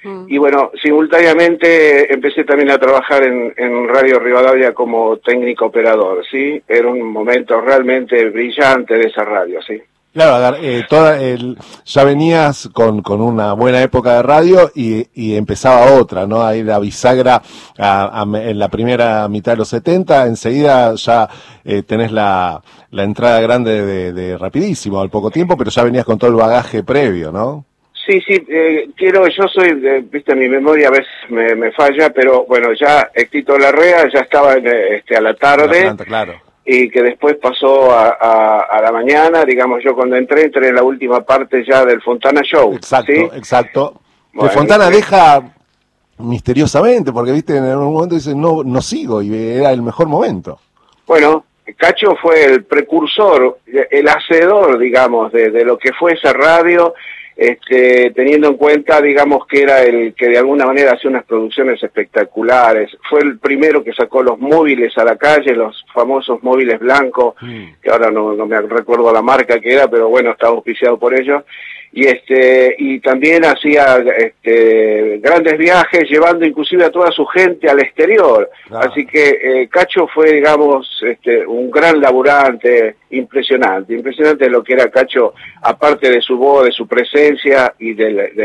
Y bueno, simultáneamente empecé también a trabajar en Radio Rivadavia como técnico operador, ¿sí? Era un momento realmente brillante de esa radio, ¿sí?
Claro, ya venías con una buena época de radio y empezaba otra, ¿no? Ahí la bisagra en la primera mitad de los 70, enseguida ya tenés la entrada grande de Rapidísimo al poco tiempo, pero ya venías con todo el bagaje previo, ¿no?
Sí, yo soy, viste, mi memoria a veces me falla, pero bueno, ya Tito Larrea ya estaba a la tarde.
La planta, claro.
Y que después pasó a la mañana, digamos, yo cuando entré en la última parte ya del Fontana Show.
Exacto,
¿sí?
Exacto.
Bueno,
que Fontana deja misteriosamente, porque viste, en algún momento dice, no sigo, y era el mejor momento.
Bueno, Cacho fue el precursor, el hacedor, digamos, de lo que fue esa radio, teniendo en cuenta, digamos, que era el que de alguna manera hacía unas producciones espectaculares. Fue el primero que sacó los móviles a la calle, los famosos móviles blancos, que ahora no me recuerdo la marca que era, pero bueno, estaba auspiciado por ellos. Y también hacía grandes viajes, llevando inclusive a toda su gente al exterior. Claro. Así que Cacho fue, digamos, un gran laburante, impresionante lo que era Cacho, aparte de su voz, de su presencia y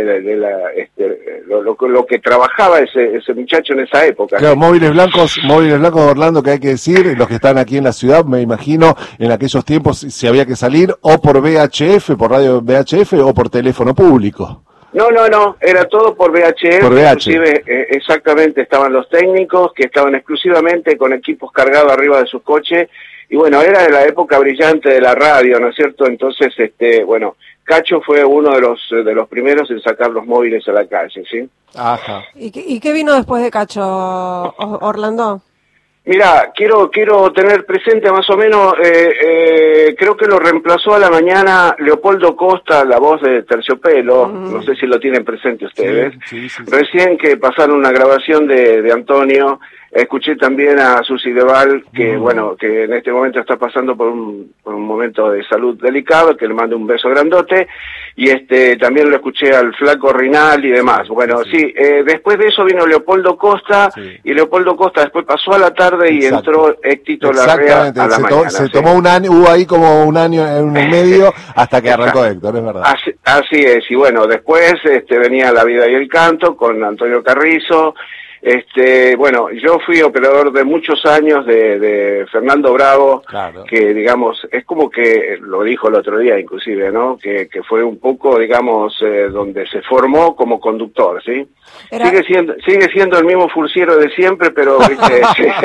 lo que trabajaba ese muchacho en esa época.
Claro, móviles blancos de Orlando, que hay que decir, los que están aquí en la ciudad, me imagino, en aquellos tiempos si había que salir o por VHF, por radio VHF, o por teléfono público.
No, era todo por VHF, inclusive exactamente estaban los técnicos que estaban exclusivamente con equipos cargados arriba de sus coches, y bueno, era de la época brillante de la radio, ¿no es cierto? Entonces, bueno, Cacho fue uno de los primeros en sacar los móviles a la calle, ¿sí?
Ajá.
¿Y qué vino después de Cacho, Orlando?
Mira, quiero tener presente más o menos, creo que lo reemplazó a la mañana Leopoldo Costa, la voz de Terciopelo, no sé si lo tienen presente ustedes. Sí. Recién que pasaron una grabación de Antonio, escuché también a Susi Deval, que bueno, que en este momento está pasando por un momento de salud delicado, que le mando un beso grandote, y también lo escuché al Flaco Rinal y demás. Bueno, sí, después de eso vino Leopoldo Costa, y Leopoldo Costa después pasó a la tarde y entró Tito Larrea a la mañana.
Se tomó un año, hubo ahí como un año en el medio hasta que arrancó Héctor, es verdad.
Así es, y bueno, después venía La Vida y el Canto con Antonio Carrizo. Bueno, yo fui operador de muchos años de Fernando Bravo, claro, que digamos, es como que, lo dijo el otro día inclusive, ¿no? Que fue un poco, digamos, donde se formó como conductor, ¿sí? Sigue siendo el mismo furciero de siempre, pero ¿viste?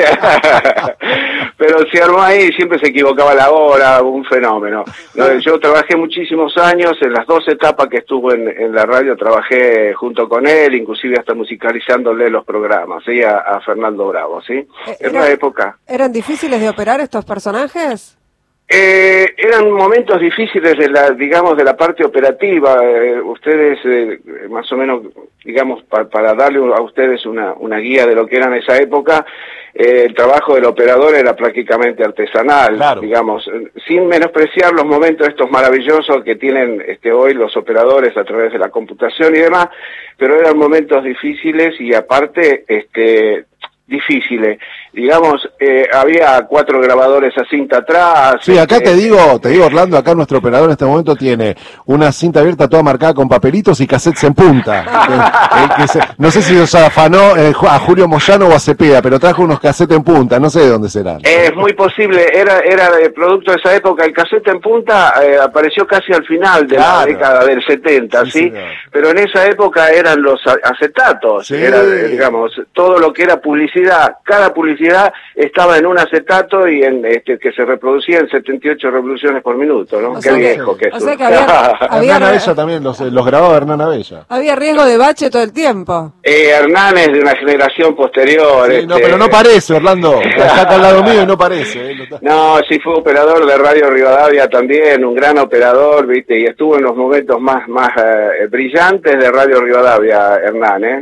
Pero se armó ahí, siempre se equivocaba la hora, un fenómeno. Yo trabajé muchísimos años, en las 2 etapas que estuvo en la radio trabajé junto con él, inclusive hasta musicalizándole los programas, ¿sí? A Fernando Bravo, ¿sí? En una época.
¿Eran difíciles de operar estos personajes?
Eran momentos difíciles de la parte operativa. Ustedes, más o menos, digamos, para darle a ustedes una guía de lo que era en esa época, el trabajo del operador era prácticamente artesanal, claro, digamos, sin menospreciar los momentos estos maravillosos que tienen hoy los operadores a través de la computación y demás, pero eran momentos difíciles y aparte, difíciles. Digamos, había 4 grabadores a cinta atrás.
Sí, acá te digo, Orlando, acá nuestro operador en este momento tiene una cinta abierta toda marcada con papelitos y cassettes en punta. No sé si los afanó a Julio Moyano o a Cepeda, pero trajo unos cassettes en punta, no sé de dónde serán.
Es muy posible, era de producto de esa época. El cassette en punta apareció casi al final de la década del 70, ¿sí? Pero en esa época eran los acetatos, era, digamos, todo lo que era publicidad, cada publicidad estaba en un acetato y que se reproducía en 78 revoluciones por minuto, ¿no? Qué viejo que es.
O sea que había
Hernán Abella también, los grababa Hernán Abella.
Había riesgo de bache todo el tiempo.
Hernán es de una generación posterior.
Sí, no, pero no parece, Orlando. Está acá al lado mío y no parece.
No, sí fue operador de Radio Rivadavia también, un gran operador, ¿viste? Y estuvo en los momentos más brillantes de Radio Rivadavia, Hernán,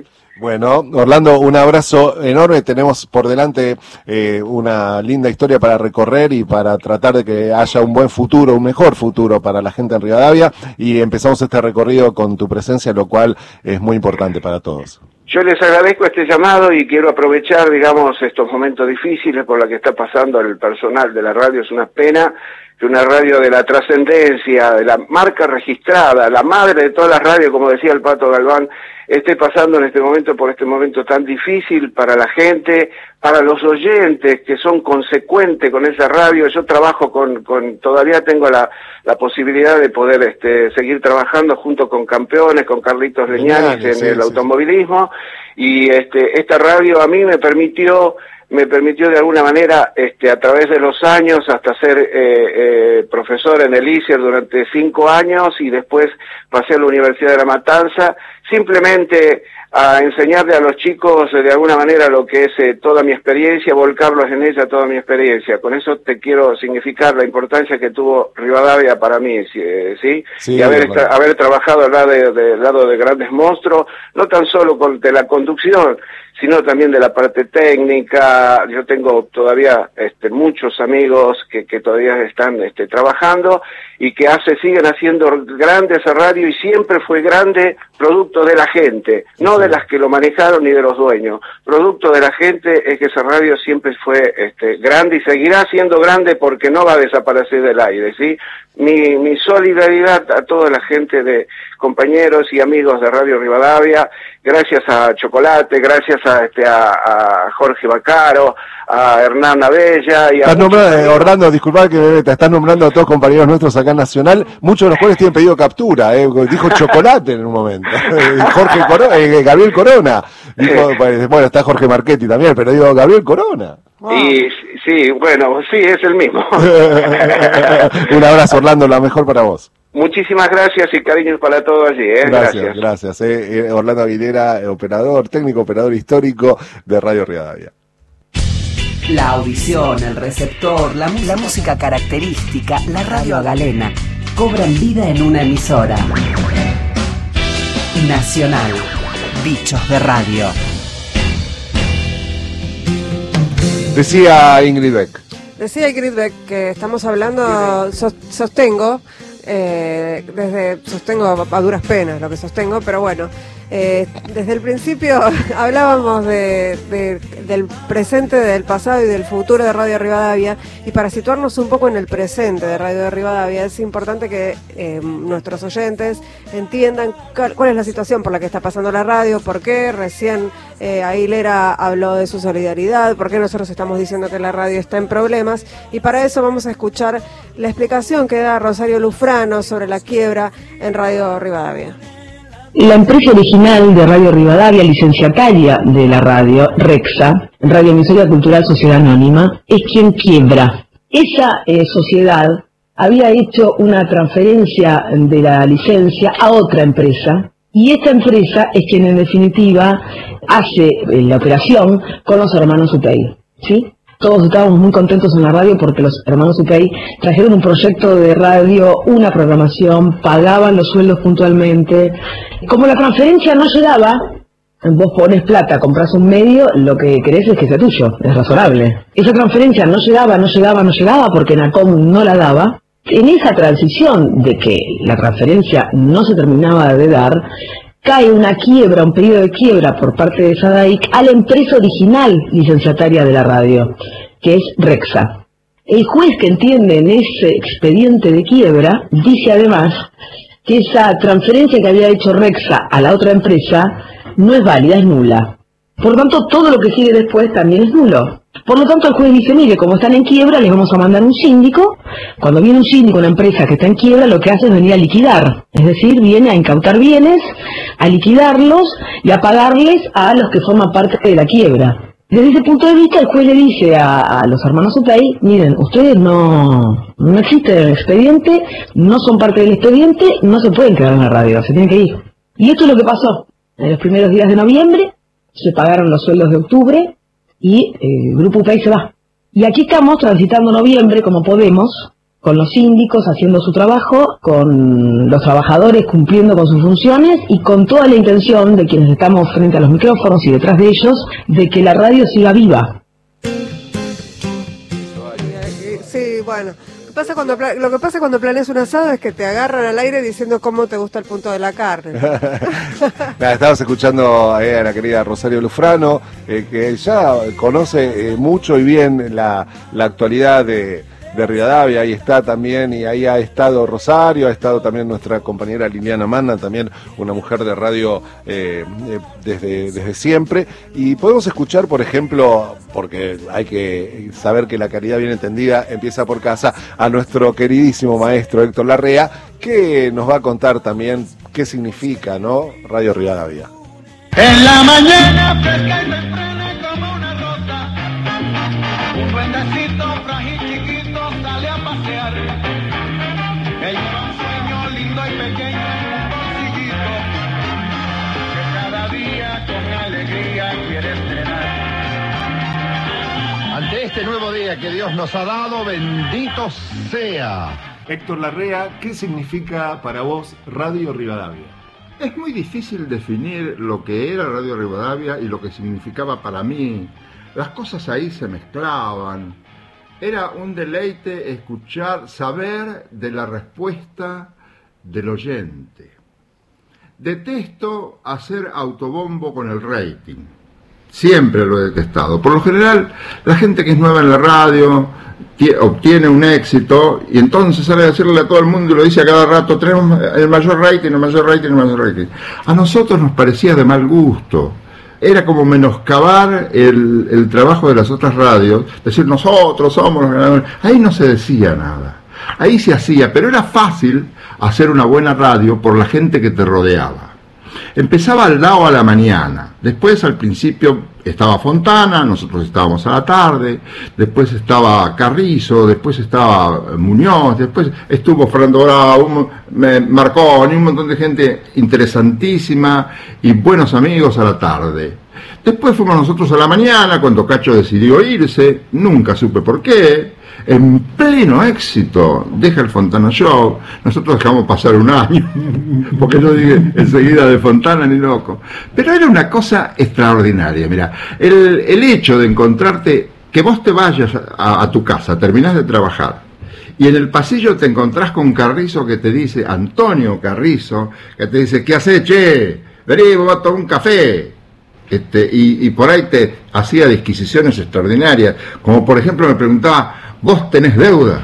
Bueno, Orlando, un abrazo enorme. Tenemos por delante una linda historia para recorrer y para tratar de que haya un buen futuro, un mejor futuro para la gente en Rivadavia. Y empezamos este recorrido con tu presencia, lo cual es muy importante para todos.
Yo les agradezco este llamado y quiero aprovechar, digamos, estos momentos difíciles por la que está pasando el personal de la radio. Es una pena que una radio de la trascendencia, de la marca registrada, la madre de todas las radios, como decía el Pato Galván, esté pasando en este momento por este momento tan difícil para la gente, para los oyentes que son consecuentes con esa radio. Yo trabajo todavía tengo la posibilidad de poder seguir trabajando junto con Campeones, con Carlitos Leñanis en el automovilismo, y esta radio a mí me permitió de alguna manera, a través de los años, hasta ser profesor en el ICER durante 5 años, y después pasé a la Universidad de La Matanza, simplemente a enseñarle a los chicos de alguna manera lo que es toda mi experiencia, volcarlos en ella toda mi experiencia. Con eso te quiero significar la importancia que tuvo Rivadavia para mí, ¿sí? Sí, y haber trabajado al lado de grandes monstruos, no tan solo de la conducción, sino también de la parte técnica. Yo tengo todavía muchos amigos que todavía están trabajando y que siguen haciendo grande esa radio, y siempre fue grande producto de la gente, no de las que lo manejaron ni de los dueños. Producto de la gente es que esa radio siempre fue grande y seguirá siendo grande porque no va a desaparecer del aire, ¿sí? Mi solidaridad a toda la gente de compañeros y amigos de Radio Rivadavia, gracias a Chocolate, gracias a Jorge Bacaro, a Hernán Abella y a...
Orlando, disculpa que me meta, estás nombrando a todos compañeros nuestros acá en Nacional, muchos de los cuales tienen pedido captura, dijo Chocolate en un momento, Gabriel Corona, dijo, bueno, está Jorge Marchetti también, pero digo Gabriel Corona.
Wow. Y sí, bueno, sí, es el mismo.
Un abrazo, Orlando, la mejor para vos.
Muchísimas gracias y cariños para todos allí,
Gracias. Orlando Aguilera, técnico operador histórico de Radio Rivadavia.
La audición, el receptor, la música característica, la radio galena, cobran vida en una emisora. Nacional, bichos de radio.
Decía Ingrid
Beck que estamos hablando, sostengo a duras penas lo que sostengo, pero bueno, desde el principio hablábamos del presente, del pasado y del futuro de Radio Rivadavia, y para situarnos un poco en el presente de Radio Rivadavia es importante que nuestros oyentes entiendan cuál es la situación por la que está pasando la radio, por qué recién Aguilera habló de su solidaridad, por qué nosotros estamos diciendo que la radio está en problemas, y para eso vamos a escuchar la explicación que da Rosario Lufrano sobre la quiebra en Radio Rivadavia.
La empresa original de Radio Rivadavia, licenciataria de la radio, Rexa, Radioemisora Cultural Sociedad Anónima, es quien quiebra. Esa sociedad había hecho una transferencia de la licencia a otra empresa, y esta empresa es quien en definitiva hace la operación con los hermanos Upey, ¿sí? Todos estábamos muy contentos en la radio porque los hermanos Upey trajeron un proyecto de radio, una programación, pagaban los sueldos puntualmente. Como la transferencia no llegaba, vos pones plata, compras un medio, lo que querés es que sea tuyo, es razonable. Esa transferencia no llegaba porque Nacom no la daba. En esa transición de que la transferencia no se terminaba de dar, cae una quiebra, un pedido de quiebra por parte de SADAIC a la empresa original licenciataria de la radio, que es Rexa. El juez que entiende en ese expediente de quiebra dice además que esa transferencia que había hecho Rexa a la otra empresa no es válida, es nula. Por lo tanto, todo lo que sigue después también es nulo. Por lo tanto, el juez dice, mire, como están en quiebra, les vamos a mandar un síndico. Cuando viene un síndico, una empresa que está en quiebra, lo que hace es venir a liquidar. Es decir, viene a incautar bienes, a liquidarlos y a pagarles a los que forman parte de la quiebra. Desde ese punto de vista, el juez le dice a los hermanos Upey, miren, ustedes no existen en el expediente, no son parte del expediente, no se pueden quedar en la radio, se tienen que ir. Y esto es lo que pasó. En los primeros días de noviembre, se pagaron los sueldos de octubre, y el Grupo Upey se va. Y aquí estamos transitando noviembre como podemos, con los síndicos haciendo su trabajo, con los trabajadores cumpliendo con sus funciones y con toda la intención de quienes estamos frente a los micrófonos y detrás de ellos, de que la radio siga viva.
Sí, bueno. Lo que pasa cuando planeas un asado es que te agarran al aire diciendo cómo te gusta el punto de la carne.
Estabas escuchando a la querida Rosario Lufrano, que ya conoce mucho y bien la actualidad de Rivadavia. Ahí está también, y ahí ha estado Rosario, ha estado también nuestra compañera Liliana Manna, también una mujer de radio desde siempre. Y podemos escuchar, por ejemplo, porque hay que saber que la calidad bien entendida empieza por casa, a nuestro queridísimo maestro Héctor Larrea, que nos va a contar también qué significa, ¿no?, Radio Rivadavia.
En la mañana fresca y temprana como una rosa, un duendecito frágil chiquito sale a pasear. Él lleva un sueño lindo y pequeño en un bolsillito, que cada día con alegría quiere estrenar.
Ante este nuevo día que Dios nos ha dado, bendito sea.
Héctor Larrea, ¿qué significa para vos Radio Rivadavia?
Es muy difícil definir lo que era Radio Rivadavia y lo que significaba para mí. Las cosas ahí se mezclaban. Era un deleite escuchar, saber de la respuesta del oyente. Detesto hacer autobombo con el rating. Siempre lo he detestado. Por lo general, la gente que es nueva en la radio obtiene un éxito y entonces sale a decirle a todo el mundo y lo dice a cada rato: tenemos el mayor rating, el mayor rating, el mayor rating. A nosotros nos parecía de mal gusto. Era como menoscabar el trabajo de las otras radios, decir nosotros somos los ganadores. Ahí no se decía nada. Ahí se hacía, pero era fácil hacer una buena radio por la gente que te rodeaba. Empezaba al lado a la mañana, después al principio estaba Fontana, nosotros estábamos a la tarde, después estaba Carrizo, después estaba Muñoz, después estuvo Fernando Bravo, Marconi, un montón de gente interesantísima y buenos amigos a la tarde. Después fuimos nosotros a la mañana, cuando Cacho decidió irse, nunca supe por qué. En pleno éxito, deja el Fontana Show, nosotros dejamos pasar un año, porque yo dije enseguida de Fontana ni loco. Pero era una cosa extraordinaria, mira, el hecho de encontrarte, que vos te vayas a tu casa, terminás de trabajar, y en el pasillo te encontrás con Carrizo que te dice, Antonio Carrizo, que te dice: ¿qué haces, che? Vení, vamos a tomar un café. Y por ahí te hacía disquisiciones extraordinarias, como por ejemplo me preguntaba: ¿vos tenés deuda?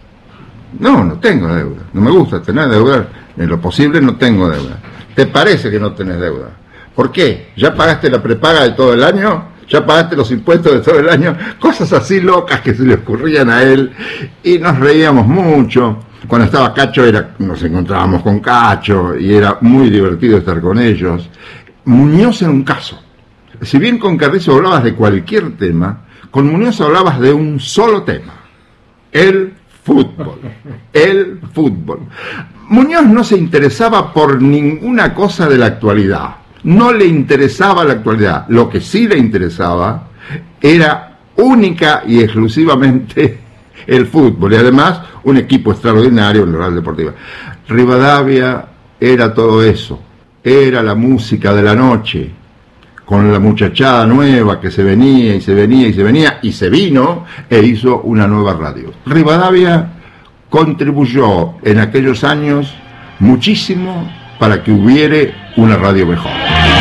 No, no tengo deuda. No me gusta tener deuda. En lo posible no tengo deuda. ¿Te parece que no tenés deuda? ¿Por qué? ¿Ya pagaste la prepaga de todo el año? ¿Ya pagaste los impuestos de todo el año? Cosas así locas que se le ocurrían a él. Y nos reíamos mucho. Cuando estaba Cacho, nos encontrábamos con Cacho y era muy divertido estar con ellos. Muñoz era un caso. Si bien con Carrizo hablabas de cualquier tema, con Muñoz hablabas de un solo tema: el fútbol. El fútbol. Muñoz no se interesaba por ninguna cosa de la actualidad. No le interesaba la actualidad. Lo que sí le interesaba era única y exclusivamente el fútbol. Y además un equipo extraordinario en la radio deportiva. Rivadavia era todo eso. Era la música de la noche, con la muchachada nueva que se venía y se venía y se venía, y se vino e hizo una nueva radio. Rivadavia contribuyó en aquellos años muchísimo para que hubiere una radio mejor.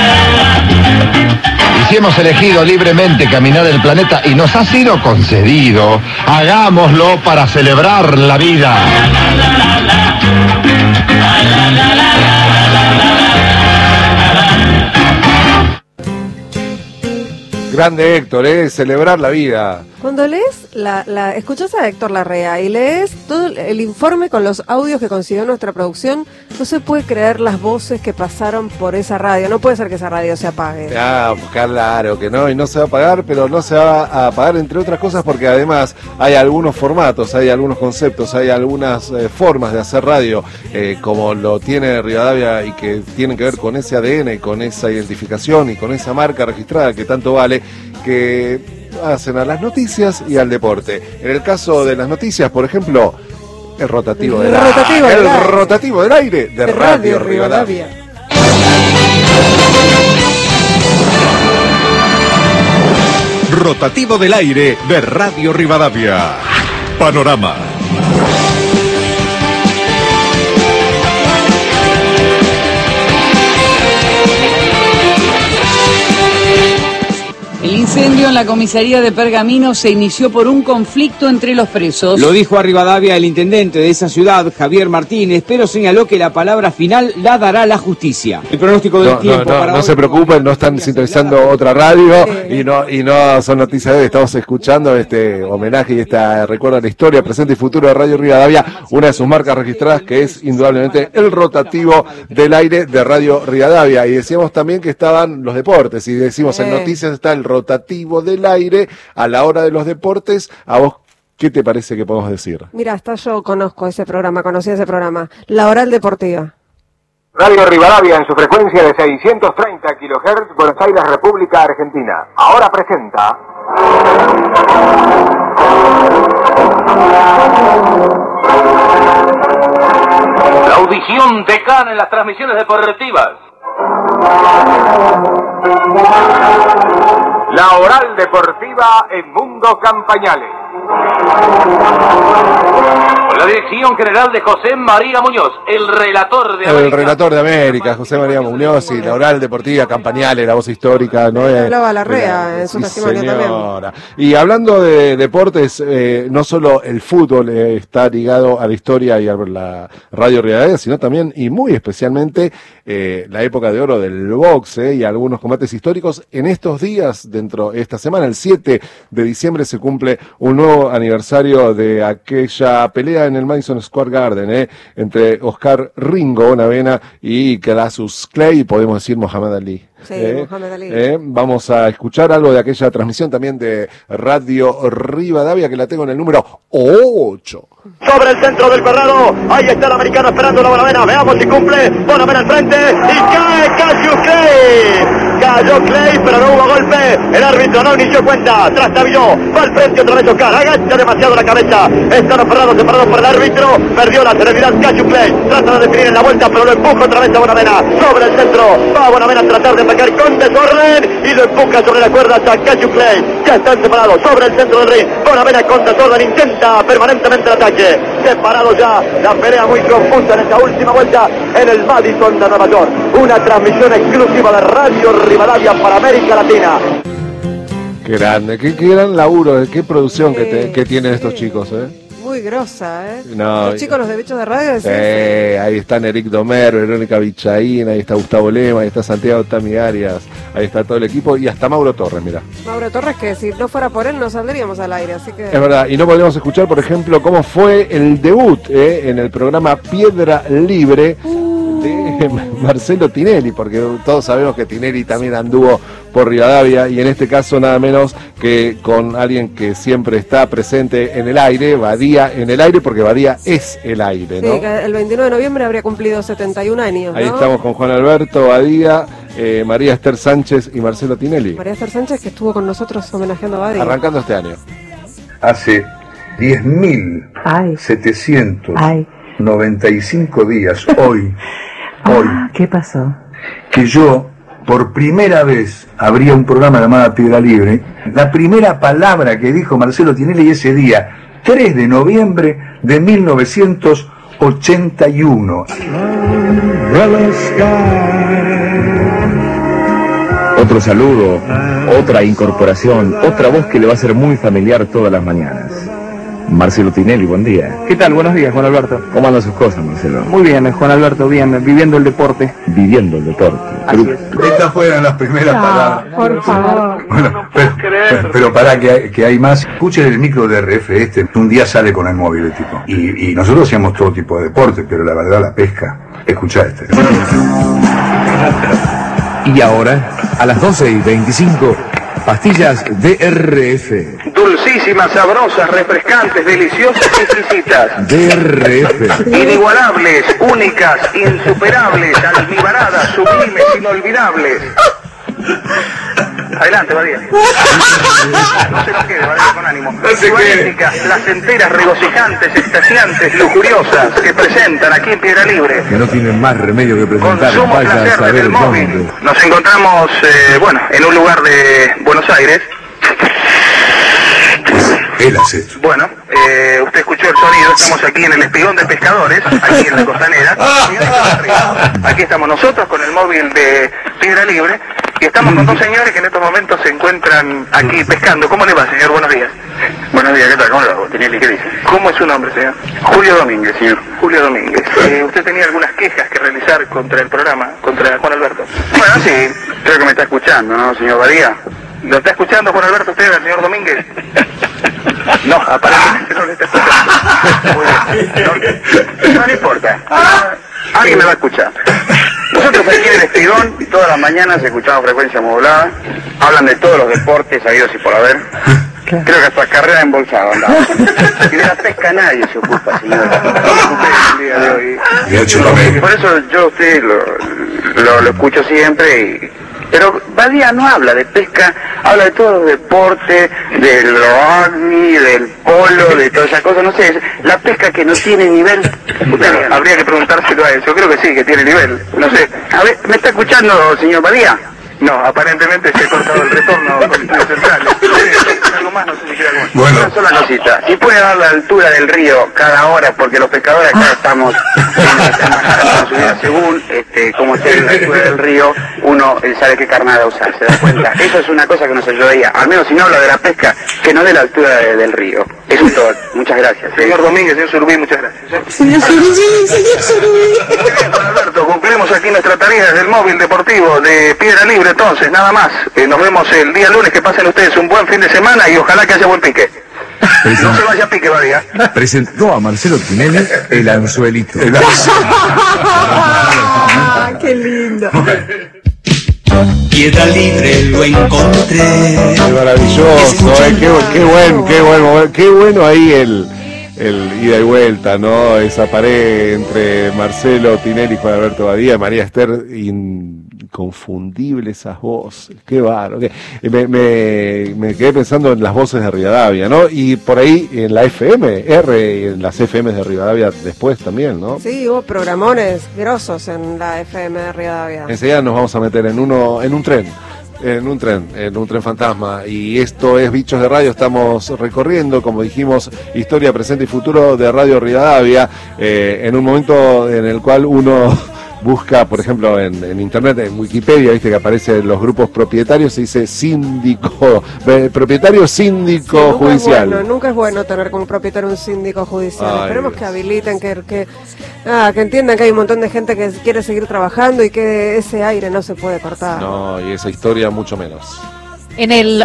Y si hemos elegido libremente caminar el planeta y nos ha sido concedido, hagámoslo para celebrar la vida.
Grande Héctor, celebrar la vida.
Cuando lees, escuchás a Héctor Larrea y lees todo el informe con los audios que consiguió nuestra producción, no se puede creer las voces que pasaron por esa radio. No puede ser que esa radio se apague.
Claro que no, y no se va a apagar, pero no se va a apagar entre otras cosas porque además hay algunos formatos, hay algunos conceptos, hay algunas formas de hacer radio, como lo tiene Rivadavia y que tienen que ver con ese ADN y con esa identificación y con esa marca registrada que tanto vale, que hacen a las noticias y al deporte. En el caso de las noticias, por ejemplo, el rotativo
El
del aire.
rotativo del aire.
El rotativo del aire de Radio Rivadavia.
Rotativo del aire de Radio Rivadavia. Panorama.
El incendio en la comisaría de Pergamino se inició por un conflicto entre los presos.
Lo dijo a Rivadavia el intendente de esa ciudad, Javier Martínez, pero señaló que la palabra final la dará la justicia. El pronóstico del tiempo para
no
hoy...
se preocupen, no están sintonizando otra radio y no son noticias de hoy. Estamos escuchando este homenaje y este recuerdo a la historia, presente y futuro de Radio Rivadavia, una de sus marcas registradas que es indudablemente el rotativo del aire de Radio Rivadavia. Y decíamos también que estaban los deportes y decimos en noticias está el rotativo del aire a la hora de los deportes. ¿A vos qué te parece que podemos decir?
Mira, hasta yo conocí ese programa, La Oral Deportiva.
Radio Rivadavia en su frecuencia de 630 kHz, Buenos Aires, República Argentina. Ahora presenta...
La audición decana en las transmisiones deportivas.
La Oral Deportiva en Mundo Campañales.
Con la dirección general de José María Muñoz, el relator de América.
El relator de América, José María Muñoz, y la Oral Deportiva, Campañales, la voz histórica, ¿no?
Hablaba Larrea en su testimonio también.
Y hablando de deportes, no solo el fútbol está ligado a la historia y a la Radio Rivadavia, sino también, y muy especialmente, la época de oro del boxe y algunos combates históricos. En estos días, dentro de esta semana, el 7 de diciembre, se cumple un nuevo aniversario de aquella pelea en el Madison Square Garden, entre Oscar Ringo Bonavena y Cassius Clay, podemos decir Muhammad Ali.
Sí, Muhammad Ali.
Vamos a escuchar algo de aquella transmisión también de Radio Rivadavia, que la tengo en el número 8.
Sobre el centro del cuadrado, ahí está el americano esperando la Bonavena, veamos si cumple, Bonavena al frente, y cae Cassius Clay. Cayó Clay, pero no hubo golpe, el árbitro no inició cuenta, trastabilló, va al frente otra vez Oscar, agacha demasiado la cabeza, están aferrados, separados por el árbitro, perdió la serenidad Cassius Clay, trata de definir en la vuelta, pero lo empuja otra vez a Bonavena, sobre el centro, va Bonavena a tratar de atacar con desorden, y lo empuja sobre la cuerda hasta Cassius Clay, ya están separados, sobre el centro del ring, Bonavena con desorden, intenta permanentemente el ataque, separado ya, la pelea muy confusa en esta última vuelta, en el Madison de Nueva York, una transmisión exclusiva de Radio Rivadavia para América Latina.
Qué grande, qué gran laburo, qué producción que tienen estos chicos,
Muy grosa,
No,
los chicos, los de Bichos de Radio.
Ahí están Eric Domer, Verónica Vichaín, ahí está Gustavo Lema, ahí está Santiago Tami Arias, ahí está todo el equipo y hasta Mauro Torres, mira.
Mauro Torres, que si no fuera por él no saldríamos al aire, así que...
Es verdad, y no podríamos escuchar, por ejemplo, cómo fue el debut en el programa Piedra Libre de Marcelo Tinelli, porque todos sabemos que Tinelli también anduvo por Rivadavia, y en este caso nada menos que con alguien que siempre está presente en el aire, Badía en el aire, porque Badía es el aire, ¿no?
Sí, que el 29 de noviembre habría cumplido 71 años, ¿no?
Ahí estamos con Juan Alberto Badía, María Esther Sánchez y Marcelo Tinelli.
María Esther Sánchez, que estuvo con nosotros homenajeando a Badía.
Arrancando este año.
Hace 10.795 días, hoy,
¿qué pasó?
que yo, por primera vez, abría un programa llamado Piedra Libre. La primera palabra que dijo Marcelo Tinelli ese día, 3 de noviembre de 1981.
Otro saludo, otra incorporación, otra voz que le va a ser muy familiar todas las mañanas. Marcelo Tinelli, buen día.
¿Qué tal? Buenos días, Juan Alberto.
¿Cómo andan sus cosas, Marcelo?
Muy bien, Juan Alberto, bien, viviendo el deporte.
Viviendo el deporte.
Estas fueron las primeras palabras.
Por favor.
Bueno, pero pará que hay más. Escuchen el micro de RF un día sale con el móvil el tipo. Y nosotros hacíamos todo tipo de deporte, pero la verdad la pesca. Escuchá este.
Y ahora, a las 12:25, pastillas DRF.
Dulcísimas, sabrosas, refrescantes, deliciosas y exquisitas.
DRF.
Inigualables, únicas, insuperables, almibaradas, sublimes, inolvidables.
Adelante, Badía. No se lo quede, Badía, con ánimo. Poéticas, placenteras, regocijantes, extasiantes, lujuriosas, que presentan aquí en Piedra Libre.
Que no tienen más remedio que presentar.
Con sumo
Vaya a
placer
saber
desde el móvil.
dónde.
Nos encontramos, en un lugar de Buenos Aires.
Él hace esto.
Bueno, usted escuchó el sonido, estamos aquí en el Espigón de Pescadores, aquí en la Costanera. Aquí estamos nosotros con el móvil de Piedra Libre y estamos con dos señores que en estos momentos se encuentran aquí pescando. ¿Cómo le va, señor? Buenos días. Buenos días, ¿qué tal? ¿Cómo le va? Tinelli, ¿qué dice? ¿Cómo es su nombre, señor? Julio Domínguez, señor. Julio Domínguez. ¿Usted tenía algunas quejas que realizar contra el programa, contra Juan Alberto? Bueno, sí, creo que me está escuchando, ¿no, señor Badía? ¿Lo está escuchando, Juan Alberto, usted, al señor Domínguez? No, aparentemente no le está escuchando. Muy bien. No le importa. Alguien me va a escuchar. Nosotros aquí en el Espigón, todas las mañanas escuchamos frecuencia modulada. Hablan de todos los deportes habidos y por haber. Creo que hasta carrera embolsada andaba. Y de la pesca nadie se ocupa, señor. El día de hoy. Por eso yo a usted lo escucho siempre y... Pero Badía no habla de pesca, habla de todos los deportes, del rugby, del polo, de todas esas cosas, no sé, la pesca que no tiene nivel. Usted habría que preguntárselo a él, yo creo que sí, que tiene nivel, no sé. A ver, ¿me está escuchando, señor Badía? No, aparentemente se ha cortado el retorno con el central. Algo más, no sé si quiere algo más.
Bueno.
Una sola cosita, si puede dar la altura del río cada hora, porque los pescadores acá estamos en subida según cómo esté la altura del río, uno sabe qué carnada usar, se da cuenta. Eso es una cosa que nos ayudaría, al menos si no habla de la pesca, que no dé la altura del río. Eso es todo, muchas gracias. Señor Domínguez, señor Surubí, muchas gracias.
Señor Surubí, señor Surubí.
Muy bien, Juan Alberto, cumplimos aquí nuestra tarea desde el móvil deportivo de Piedra Libre, entonces, nada más. Nos vemos el día lunes, que pasen ustedes un buen fin de semana y ojalá que haya buen pique. No se vaya a pique, Badía.
Presentó a Marcelo Tinelli el anzuelito.
¡Qué lindo!
Piedra Libre lo encontré.
Qué maravilloso, qué bueno ahí el ida y vuelta, ¿no? Esa pared entre Marcelo Tinelli y Juan Alberto Badía, María Esther, inconfundible esas voces, qué bárbaro. Me quedé pensando en las voces de Rivadavia, ¿no? Y por ahí en la FM, en las FM de Rivadavia después también, ¿no?
Sí, hubo programones grosos en la FM de Rivadavia.
Enseguida nos vamos a meter en un tren fantasma, y esto es Bichos de Radio. Estamos recorriendo, como dijimos, historia, presente y futuro de Radio Rivadavia, en un momento en el cual uno busca, por ejemplo, en internet, en Wikipedia, viste que aparecen los grupos propietarios, se dice síndico, propietario síndico judicial.
Nunca es bueno tener como propietario un síndico judicial.
Ay,
Esperemos
Dios.
que habiliten, que entiendan que hay un montón de gente que quiere seguir trabajando y que ese aire no se puede cortar.
No, y esa historia mucho menos.
En el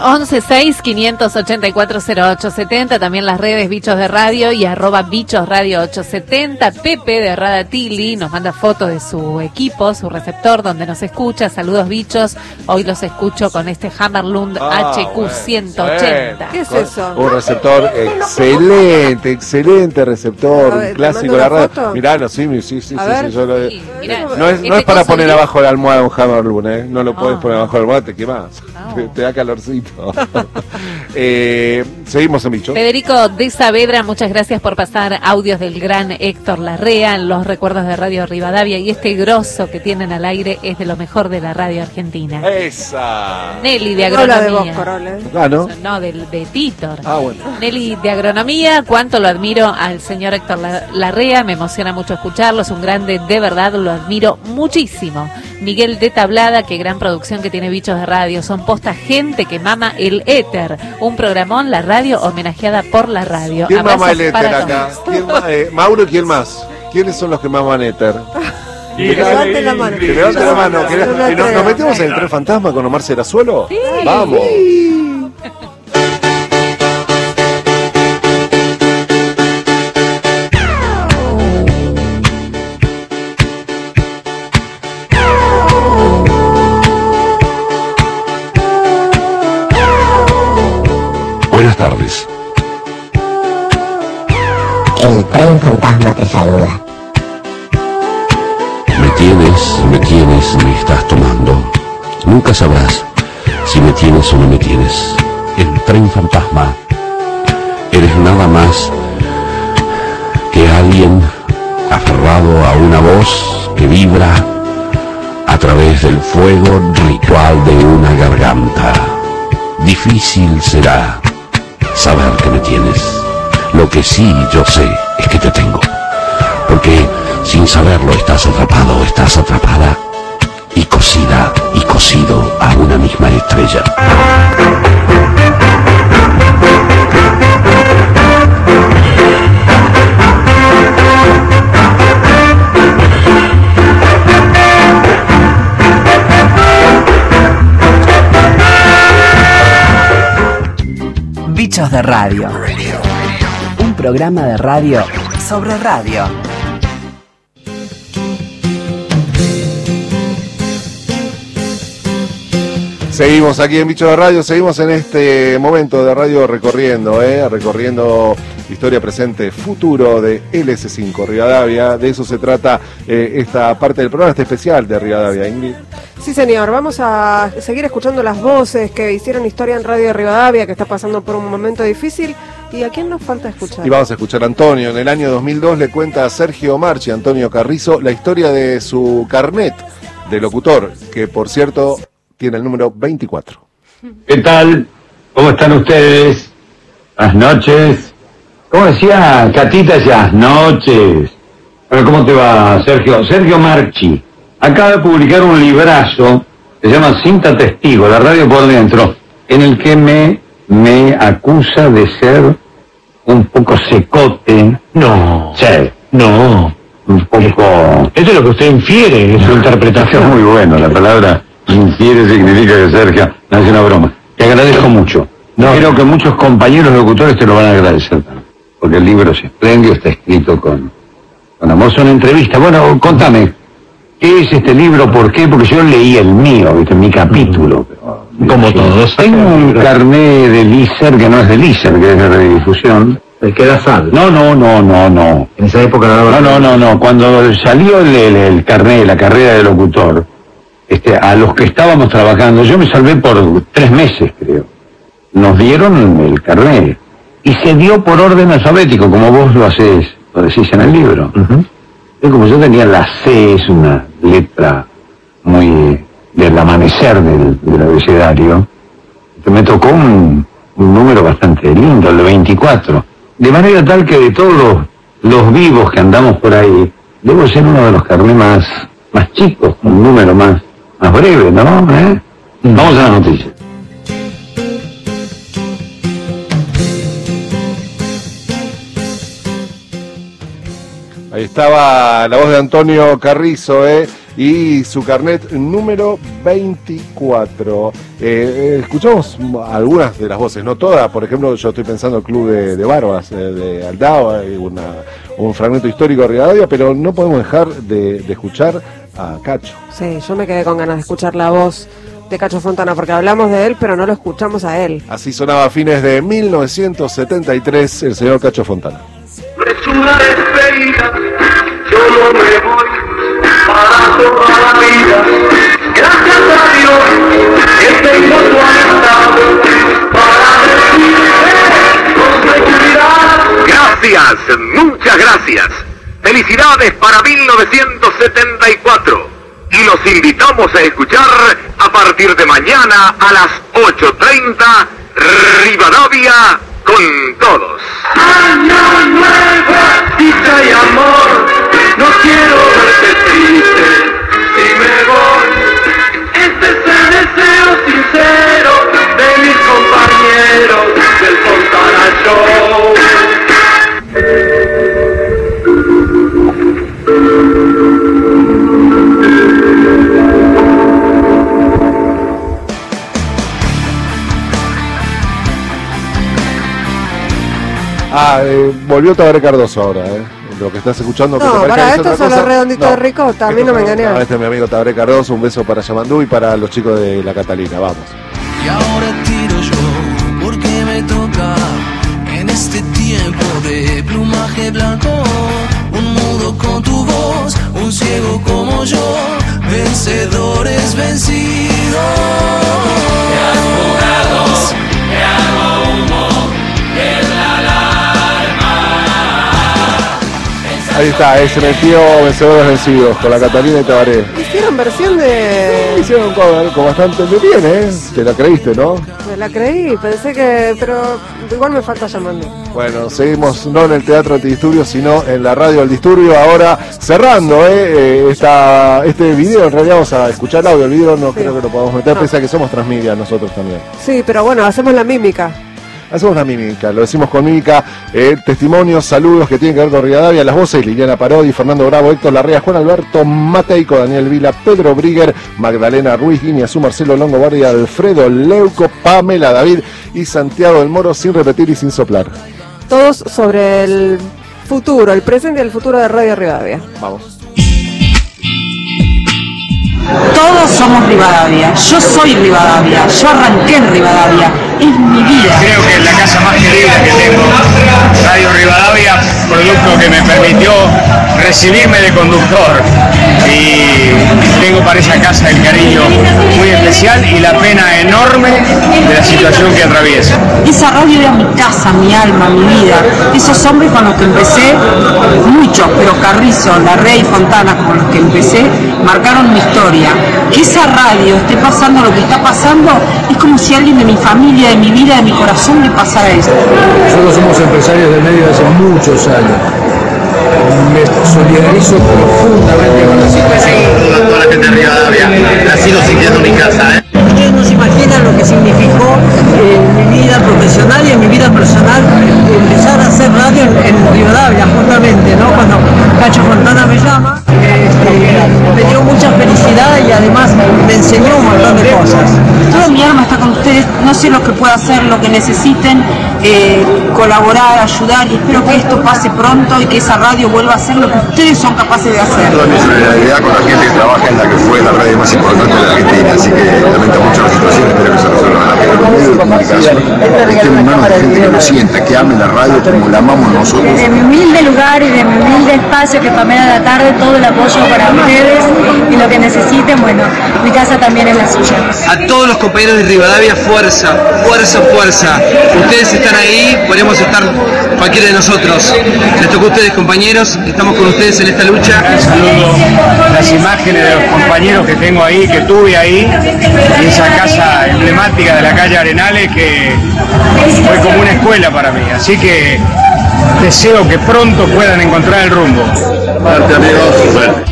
1165840870, también las redes Bichos de Radio y @bichosradio870. Pepe de Radatili nos manda fotos de su equipo, su receptor donde nos escucha. Saludos, bichos. Hoy los escucho con este Hammerlund HQ180.
¿Qué es eso?
Un receptor excelente receptor,
A ver,
un clásico
¿te
de la
mando la
radio.
foto?
Miralo, sí,
A ver.
yo lo...
Mirá,
No es para
coso
poner
gris.
abajo de la almohada un Hammerlund, ¿eh? No lo puedes poner abajo de la almohada, te quemas. Te da calorcito. Seguimos en Bichos.
Federico de Saavedra, muchas gracias por pasar audios del gran Héctor Larrea, los recuerdos de Radio Rivadavia, y este grosso que tienen al aire es de lo mejor de la radio argentina.
Esa.
Nelly de
No habla de vos,
Agronomía.
Corole.
Ah, ¿no?
No, de Titor.
Ah, bueno.
Nelly de Agronomía, cuánto lo admiro al señor Héctor Larrea, me emociona mucho escucharlo, es un grande, de verdad, lo admiro muchísimo. Miguel de Tablada, qué gran producción que tiene Bichos de Radio, son posta gente que mama el éter, un programón, la radio homenajeada por la radio.
¿Quién mama
Abrazos
el éter
para
acá?
todos.
Mauro, ¿quién más? ¿Quiénes son los que maman éter?
Que levanten la mano.
Que levanten la mano. Que nos metemos en el tren fantasma con Omar Serazuelo.
Sí.
Vamos.
Buenas tardes.
El tren fantasma te saluda.
Me tienes, me estás tomando.
Nunca sabrás si me tienes o no me tienes. El tren fantasma. Eres nada más que alguien aferrado a una voz que vibra a través del fuego ritual de una garganta. Difícil será saber que me tienes. Lo que sí yo sé es que te tengo. Porque sin saberlo estás atrapado, estás atrapada y cosida y cosido a una misma estrella.
Bichos de Radio. Un programa de radio sobre radio.
Seguimos aquí en Bichos de Radio, seguimos en este momento de radio recorriendo historia, presente, futuro de LS5 Rivadavia. De eso se trata esta parte del programa, este especial de Rivadavia, Ingrid.
Sí, señor, vamos a seguir escuchando las voces que hicieron historia en Radio de Rivadavia, que está pasando por un momento difícil. ¿Y a quién nos falta escuchar?
Y vamos a escuchar a Antonio. En el año 2002 le cuenta a Sergio Marchi, Antonio Carrizo, la historia de su carnet de locutor, que por cierto tiene el número 24.
¿Qué tal? ¿Cómo están ustedes? Buenas noches. ¿Cómo decía Catita? Decía, noches. Bueno, ¿cómo te va, Sergio? Sergio Marchi acaba de publicar un librazo que se llama Cinta Testigo, la radio por dentro, en el que me acusa de ser un poco secote. No. Sí. No. Un poco... Eso es lo que usted infiere, es su interpretación. Muy bueno, la palabra infiere significa que Sergio no hace una broma. Te agradezco mucho. Creo que muchos compañeros locutores te lo van a agradecer también, porque el libro es espléndido, está escrito con amor. Son entrevistas. Bueno, contame, ¿qué es este libro? ¿Por qué? Porque yo leí el mío, ¿viste? Mi capítulo. Como todos. Tengo un carné de LISER que no es de LISER, que es de redifusión. ¿El que era SAD? No. En esa época no. Cuando salió el carné, la carrera de locutor, a los que estábamos trabajando, yo me salvé por 3 meses, creo. Nos dieron el carné. Y se dio por orden alfabético, como vos lo decís en el libro. Y como yo tenía la C, es una letra muy del amanecer del abecedario, me tocó un número bastante lindo, el de 24. De manera tal que de todos los vivos que andamos por ahí, debo ser uno de los carnés más chicos, con un número más breve, ¿no? Vamos a la noticia.
Ahí estaba la voz de Antonio Carrizo, y su carnet número 24. Escuchamos algunas de las voces, no todas. Por ejemplo, yo estoy pensando el Club de Barbas de Aldao, un fragmento histórico de Rivadavia, pero no podemos dejar de escuchar a Cacho.
Sí, yo me quedé con ganas de escuchar la voz de Cacho Fontana, porque hablamos de él, pero no lo escuchamos a él.
Así sonaba a fines de 1973 el señor Cacho Fontana.
Es una despedida, yo no me voy para toda la vida. Gracias a Dios que tengo tu amistad para decirte con seguridad.
Gracias, muchas gracias. Felicidades para 1974. Y los invitamos a escuchar a partir de mañana a las 8:30 Rivadavia con todos.
Año nuevo, dicha y amor, no quiero verte triste si me voy. Este es el deseo sincero de mis compañeros del Fontana Show.
Volvió Tabaré Cardoso ahora, lo que estás escuchando.
No,
que te
para esto son los redonditos de ricota, a mí no me engañé.
Este es mi amigo Tabaré Cardoso, un beso para Yamandú y para los chicos de la Catalina, vamos.
Y ahora tiro yo, porque me toca en este tiempo de plumaje blanco, un mudo con tu voz, un ciego como yo, vencedores vencidos.
Ahí está, se metió Vencedores Vencidos con la Catalina y Tabaré.
Hicieron versión de...
Hicieron un cover con bastante bien, Te la creíste, ¿no?
Me la creí, pensé que... Pero igual me falta llamando.
Bueno, seguimos no en el Teatro Antidisturbio, sino en la radio El Disturbio. Ahora cerrando este video, en realidad vamos a escuchar el audio. El video no creo que lo podamos meter, pese a que somos transmedia nosotros también.
Sí, pero bueno, hacemos la mímica.
Hacemos la mímica, lo decimos con mímica, testimonios, saludos que tienen que ver con Rivadavia, las voces, Liliana Parodi, Fernando Bravo, Héctor Larrea, Juan Alberto Mateico, Daniel Vila, Pedro Brigger, Magdalena Ruiz, Guiñazú, Marcelo Longobardi, Alfredo Leuco, Pamela David y Santiago del Moro, sin repetir y sin soplar.
Todos sobre el futuro, el presente y el futuro de Radio Rivadavia.
Vamos.
Todos somos Rivadavia, yo soy Rivadavia, yo arranqué en Rivadavia, es mi vida.
Creo que es la casa más querida que tengo, Radio Rivadavia, producto que me permitió recibirme de conductor, y tengo para esa casa el cariño muy especial y la pena enorme de la situación que atravieso.
Esa radio era mi casa, mi alma, mi vida. Esos hombres con los que empecé, muchos, pero Carrizo, Larrea y Fontana, con los que empecé, marcaron mi historia. Que esa radio esté pasando lo que está pasando es como si alguien de mi familia, de mi vida, de mi corazón le pasara esto.
Nosotros somos empresarios del medio desde hace muchos años. Me solidarizo profundamente con la situación.
Toda la gente de Rivadavia, la sigo sintiendo mi casa,
Ustedes no se imaginan lo que significó en mi vida profesional y en mi vida personal empezar a hacer radio en Rivadavia, justamente, ¿no? Cuando Cacho Fontana me llama, me dio mucha felicidad y además me enseñó un montón de cosas. Toda mi alma está con ustedes, no sé lo que pueda hacer, lo que necesiten, colaborar, ayudar, y espero que esto pase pronto y que esa radio vuelva a hacer lo que ustedes son capaces de hacer.
Toda mi solidaridad con la gente que trabaja en la que fue la radio más importante de la Argentina, así que lamento mucho la situación, espero que se resuelva rápido. Los medios de comunicación estén en manos de gente que lo sienta, que ame la radio como la amamos nosotros.
Desde mi humilde lugar y de mi humilde espacio, que Pamela de la Tarde, todo el apoyo para ustedes y lo que necesiten, bueno, mi casa también es la suya.
A todos los compañeros de Rivadavia, fuerza, fuerza, fuerza. Ustedes están ahí, podemos estar cualquiera de nosotros. Les tocó a ustedes, compañeros, estamos con ustedes en esta lucha.
Saludo las imágenes de los compañeros que tengo ahí, que tuve ahí, y esa casa emblemática de la calle Arenales que fue como una escuela para mí. Así que deseo que pronto puedan encontrar el rumbo.
Suerte, amigos, suerte.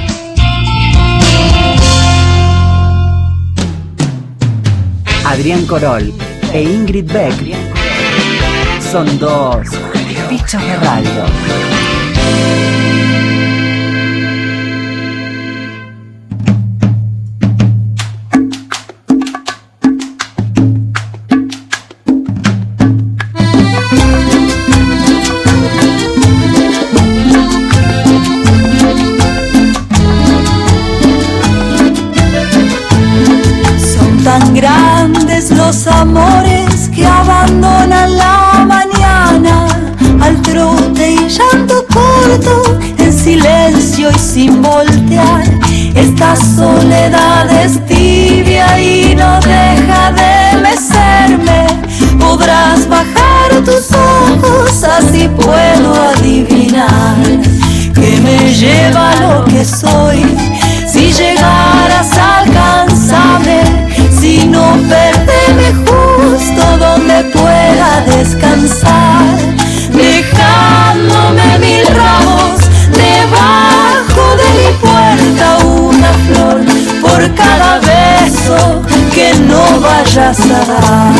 Adrián Corol e Ingrid Beck son dos bichos de radio.
Tan grandes los amores que abandonan la mañana al trote y llanto corto, en silencio y sin voltear. Esta soledad es tibia y no deja de mecerme. Podrás bajar tus ojos, así puedo adivinar que me lleva lo que soy. Si llegaras a alcanzarme, si no perdeme justo donde pueda descansar, dejándome 1000 ramos debajo de mi puerta, una flor por cada beso que no vayas a dar.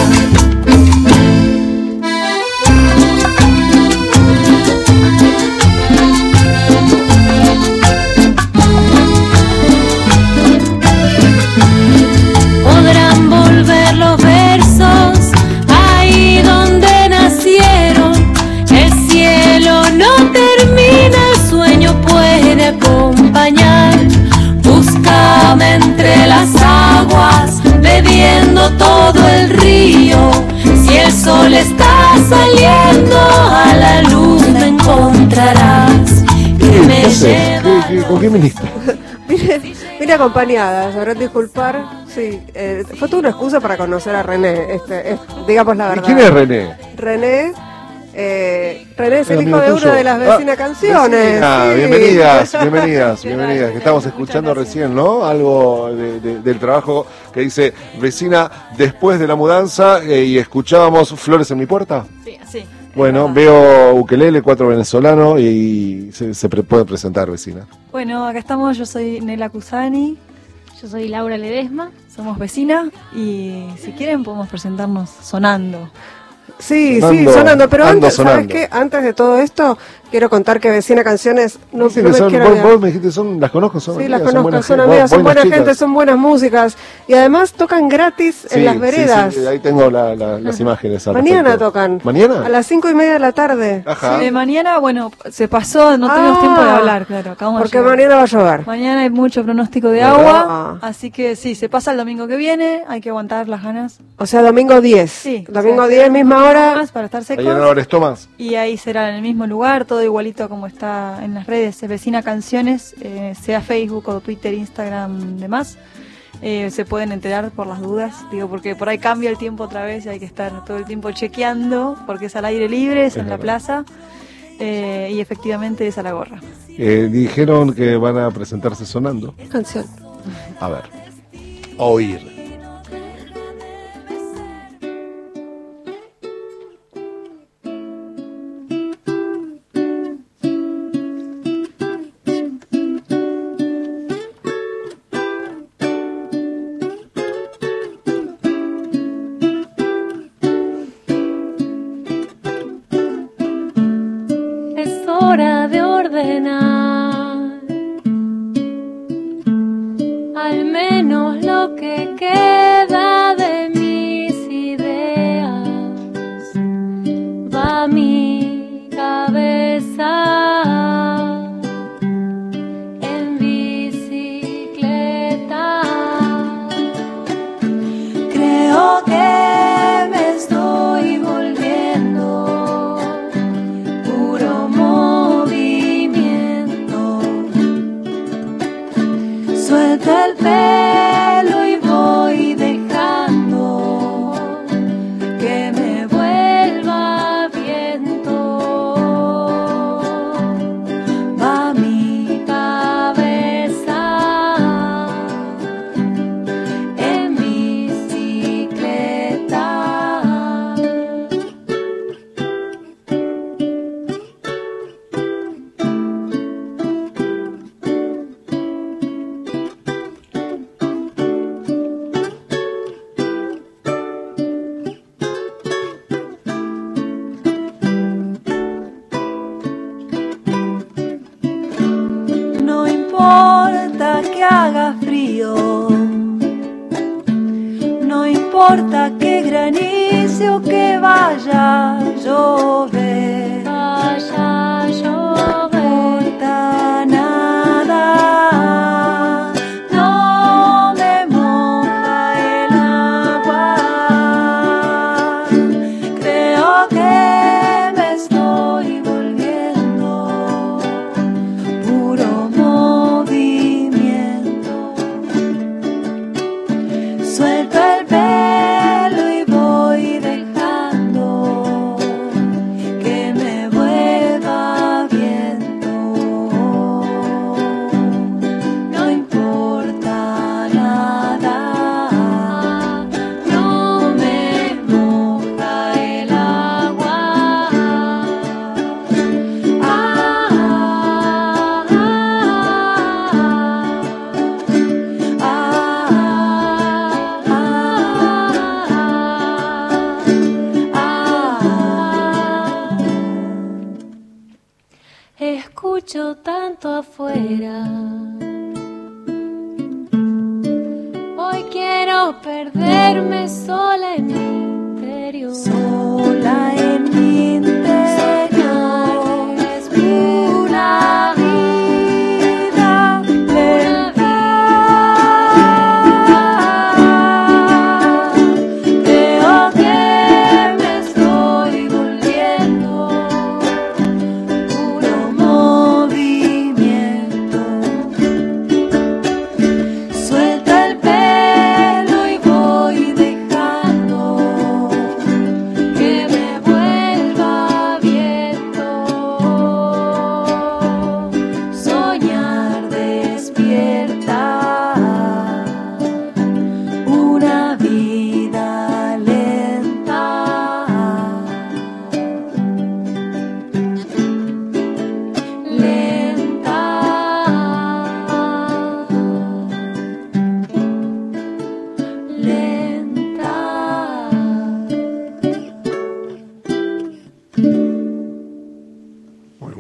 Búscame entre las aguas, bebiendo todo el río. Si el sol está saliendo, a la luz me encontrarás. Que me lleva.
¿Con qué viniste?
Vine acompañada, sabrán disculpar. Sí, fue toda una excusa para conocer a René, digamos la
¿Y
verdad.
quién es René?
René es el hijo de
tuyo.
una de las vecinas canciones.
Vecina,
Sí.
bienvenidas. Que estamos escuchando recién, ¿no? Algo del trabajo que dice vecina después de la mudanza y escuchábamos Flores en mi puerta.
Sí, sí.
Bueno, veo ukelele, 4 venezolanos y se puede presentar, vecina.
Bueno, acá estamos, yo soy Nela Cusani.
Yo soy Laura Ledesma.
Somos vecinas y si quieren podemos presentarnos sonando.
Sí, sonando, pero antes, ¿sabes qué? Antes de todo esto, quiero contar que Vecina Canciones no
Vos me dijiste, las conozco, son
sí,
amigas,
las conozco, son amigas, son buena gente, son buenas músicas y además tocan gratis en las veredas.
Sí, ahí tengo las imágenes.
Mañana tocan.
¿Mañana?
A las 5:30 de la tarde.
Ajá.
Sí. Mañana, bueno, se pasó, no tenemos tiempo de hablar, claro.
Porque mañana va a llover.
Mañana hay mucho pronóstico de agua, así que sí, se pasa el domingo que viene, hay que aguantar las ganas.
O sea, domingo 10.
Sí.
Domingo 10, misma hora.
Para estar secos.
Ahí en Álvarez Tomás.
Y ahí será en el mismo lugar, todo igualito como está en las redes, Vecina Canciones, sea Facebook o Twitter, Instagram, demás. Se pueden enterar por las dudas, digo, porque por ahí cambia el tiempo otra vez y hay que estar todo el tiempo chequeando, porque es al aire libre, es en la plaza, y efectivamente es a la gorra.
Dijeron que van a presentarse sonando.
Canción.
A ver. Oír.
Hora de ordenar al menos lo que queda de mis ideas. Va mi cabeza en bicicleta.
Creo que me estoy volviendo puro movimiento. Suelta el pelo y voy dejando que me vuelva viento. Va mi cabeza en bicicleta. No importa que haga frío, no importa que granice o que vaya a llover,
Vaya a llover.
no importa nada, no me moja el agua. Creo que me estoy volviendo puro movimiento. Suelta el pelo y voy dejando que me vuelva viento. No importa nada, no me moja el agua.
Escucho tanto afuera. Hoy quiero perderme sola en mi interior.
Sola en mi interior es pura vida, creo que me estoy volviendo puro movimiento. Suelta el pelo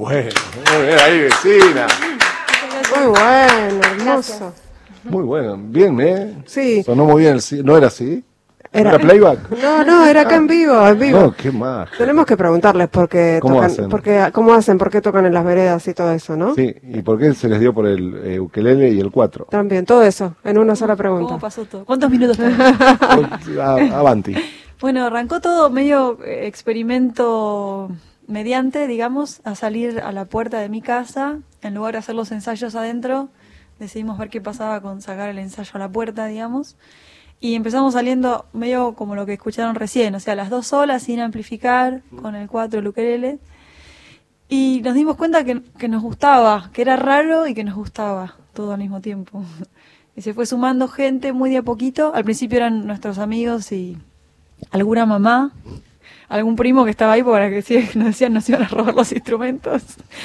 bueno, muy bien, ahí vecina.
Muy bueno, hermoso.
Muy bueno, bien, ¿eh?
Sí.
Sonó muy bien, ¿no era así?
Era-
¿Era playback?
No, era acá en vivo, en vivo.
No, qué más.
Tenemos que preguntarles por qué
¿Cómo
tocan,
hacen?
cómo hacen, por qué tocan en las veredas y todo eso, ¿no?
Sí, ¿y por qué se les dio por el ukelele y el 4?
También, todo eso, en una sola pregunta.
¿Cómo pasó todo? ¿Cuántos minutos tenemos?
Avanti.
Bueno, arrancó todo medio experimento mediante, digamos, a salir a la puerta de mi casa. En lugar de hacer los ensayos adentro, decidimos ver qué pasaba con sacar el ensayo a la puerta, digamos. Y empezamos saliendo medio como lo que escucharon recién, o sea, las dos solas, sin amplificar, con el 4, el ukelele. Y nos dimos cuenta que nos gustaba, que era raro y que nos gustaba todo al mismo tiempo. Y se fue sumando gente muy de a poquito. Al principio eran nuestros amigos y alguna mamá, algún primo que estaba ahí para que nos decían nos iban a robar los instrumentos.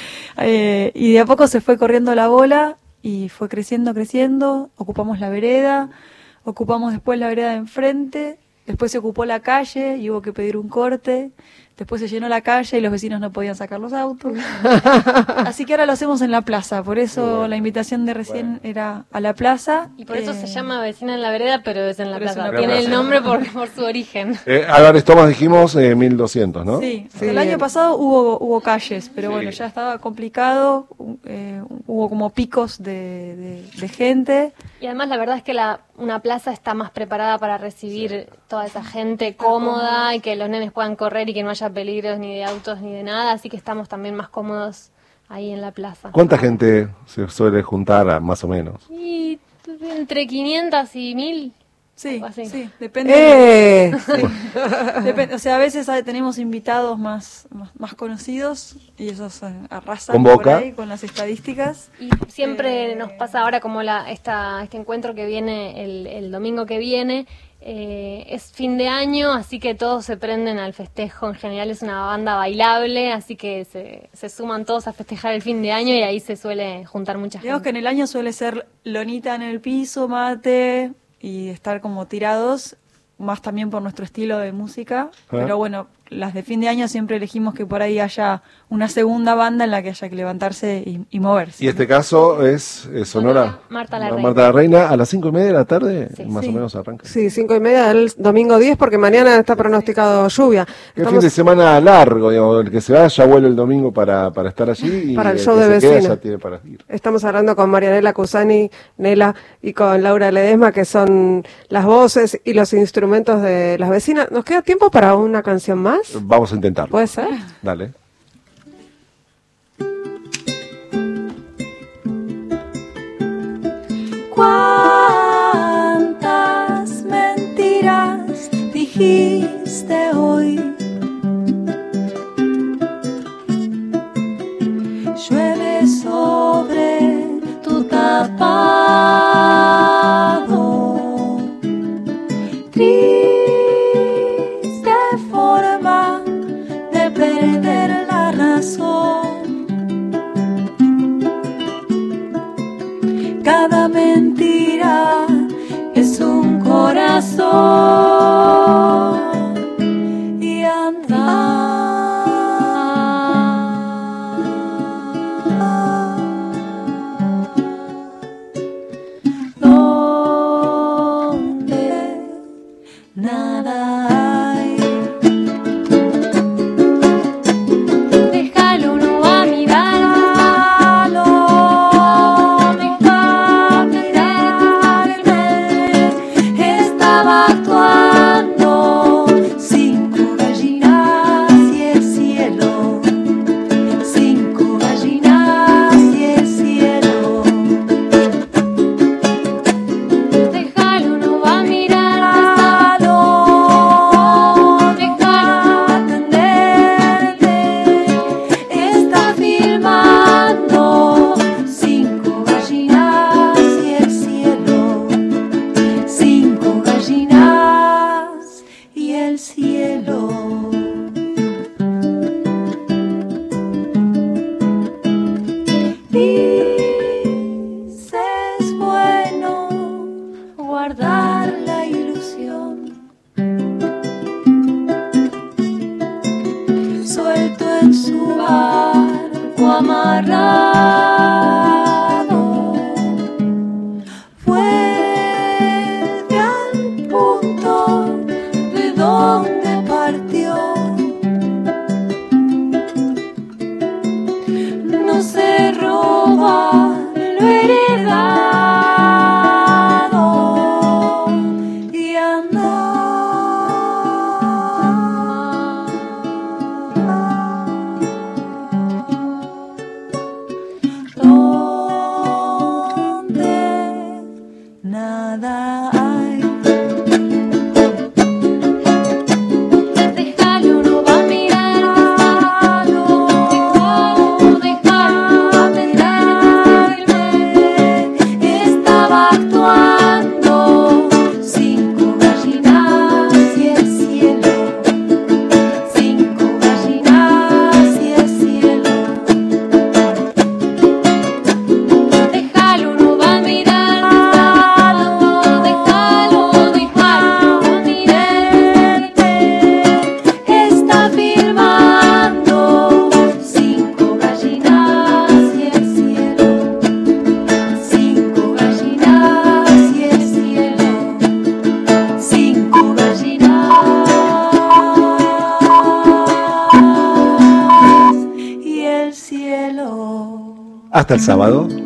Y de a poco se fue corriendo la bola y fue creciendo, ocupamos la vereda, ocupamos después la vereda de enfrente, después se ocupó la calle y hubo que pedir un corte, después se llenó la calle y los vecinos no podían sacar los autos. Así que ahora lo hacemos en la plaza, por eso la invitación de recién era a la plaza.
Y por eso se llama Vecina en la Vereda, pero es en la
Pero es
plaza.
en la
Tiene
plaza.
el nombre por su origen.
Álvarez Tomás dijimos 1200, ¿no?
Sí, el año pasado hubo calles, pero bueno, ya estaba complicado, hubo como picos de gente.
Y además la verdad es que una plaza está más preparada para recibir toda esa gente cómoda y que los nenes puedan correr y que no haya peligros ni de autos ni de nada, así que estamos también más cómodos ahí en la plaza.
¿Cuánta gente se suele juntar, más o menos?
Y entre 500 y 1000.
Sí,
así.
sí, depende.
Sí.
Depende, o sea, a veces tenemos invitados más conocidos y esos arrasan
Convoca.
por ahí con las estadísticas.
Y siempre nos pasa ahora como este encuentro que viene el domingo que viene, es fin de año, así que todos se prenden al festejo. En general es una banda bailable, así que se suman todos a festejar el fin de año y ahí se suele juntar mucha
Digamos
gente.
que en el año suele ser lonita en el piso, mate y estar como tirados, más también por nuestro estilo de música. Pero bueno, las de fin de año siempre elegimos que por ahí haya una segunda banda en la que haya que levantarse y moverse.
Y este caso es Sonora
Marta la Reina.
Marta la Reina, a las 5:30 de la tarde, más o menos arranca.
Sí, 5:30 el domingo 10, porque mañana está pronosticado lluvia.
Qué fin de semana largo, digamos, el que se va ya vuelve el domingo para estar allí y
Para el
el
show
que
de
se queda
vecina.
ya tiene para ir.
Estamos hablando con Marianela Cusani, Nela, y con Laura Ledesma, que son las voces y los instrumentos de las vecinas. ¿Nos queda tiempo para una canción más?
Vamos a intentarlo.
¿Puede ser?
Dale.
¿Cuántas mentiras dijiste hoy? Llueve sobre tu tapado, triste forma de perder la razón. Cada mentira es un corazón y donde nada hay. Déjalo, no va a mirarlo. Deja mirarme. Estaba actuando. 5 gallinas y el cielo. 5 gallinas y el cielo. Déjalo, no va a mirarlo. Déjalo atenderme. Está filmando. 5 gallinas y el cielo. 5 gallinas y el cielo. Dices bueno guardar la ilusión. Suelto en su barco
amarrado. Vuelve al punto de donde partió. No se roba lo heredado y anda. Donde nada hay. Déjalo, no va a mirarlo. Déjalo atenderme. Estaba actuando 5 gallinas y el cielo. 5 gallinas y el cielo. Déjalo, no va a mirarlo. Déjalo, déjalo mirarme. Está firmando 5 gallinas y el cielo. 5 gallinas y el cielo. 5 gallinas y el cielo.
Hasta el sábado.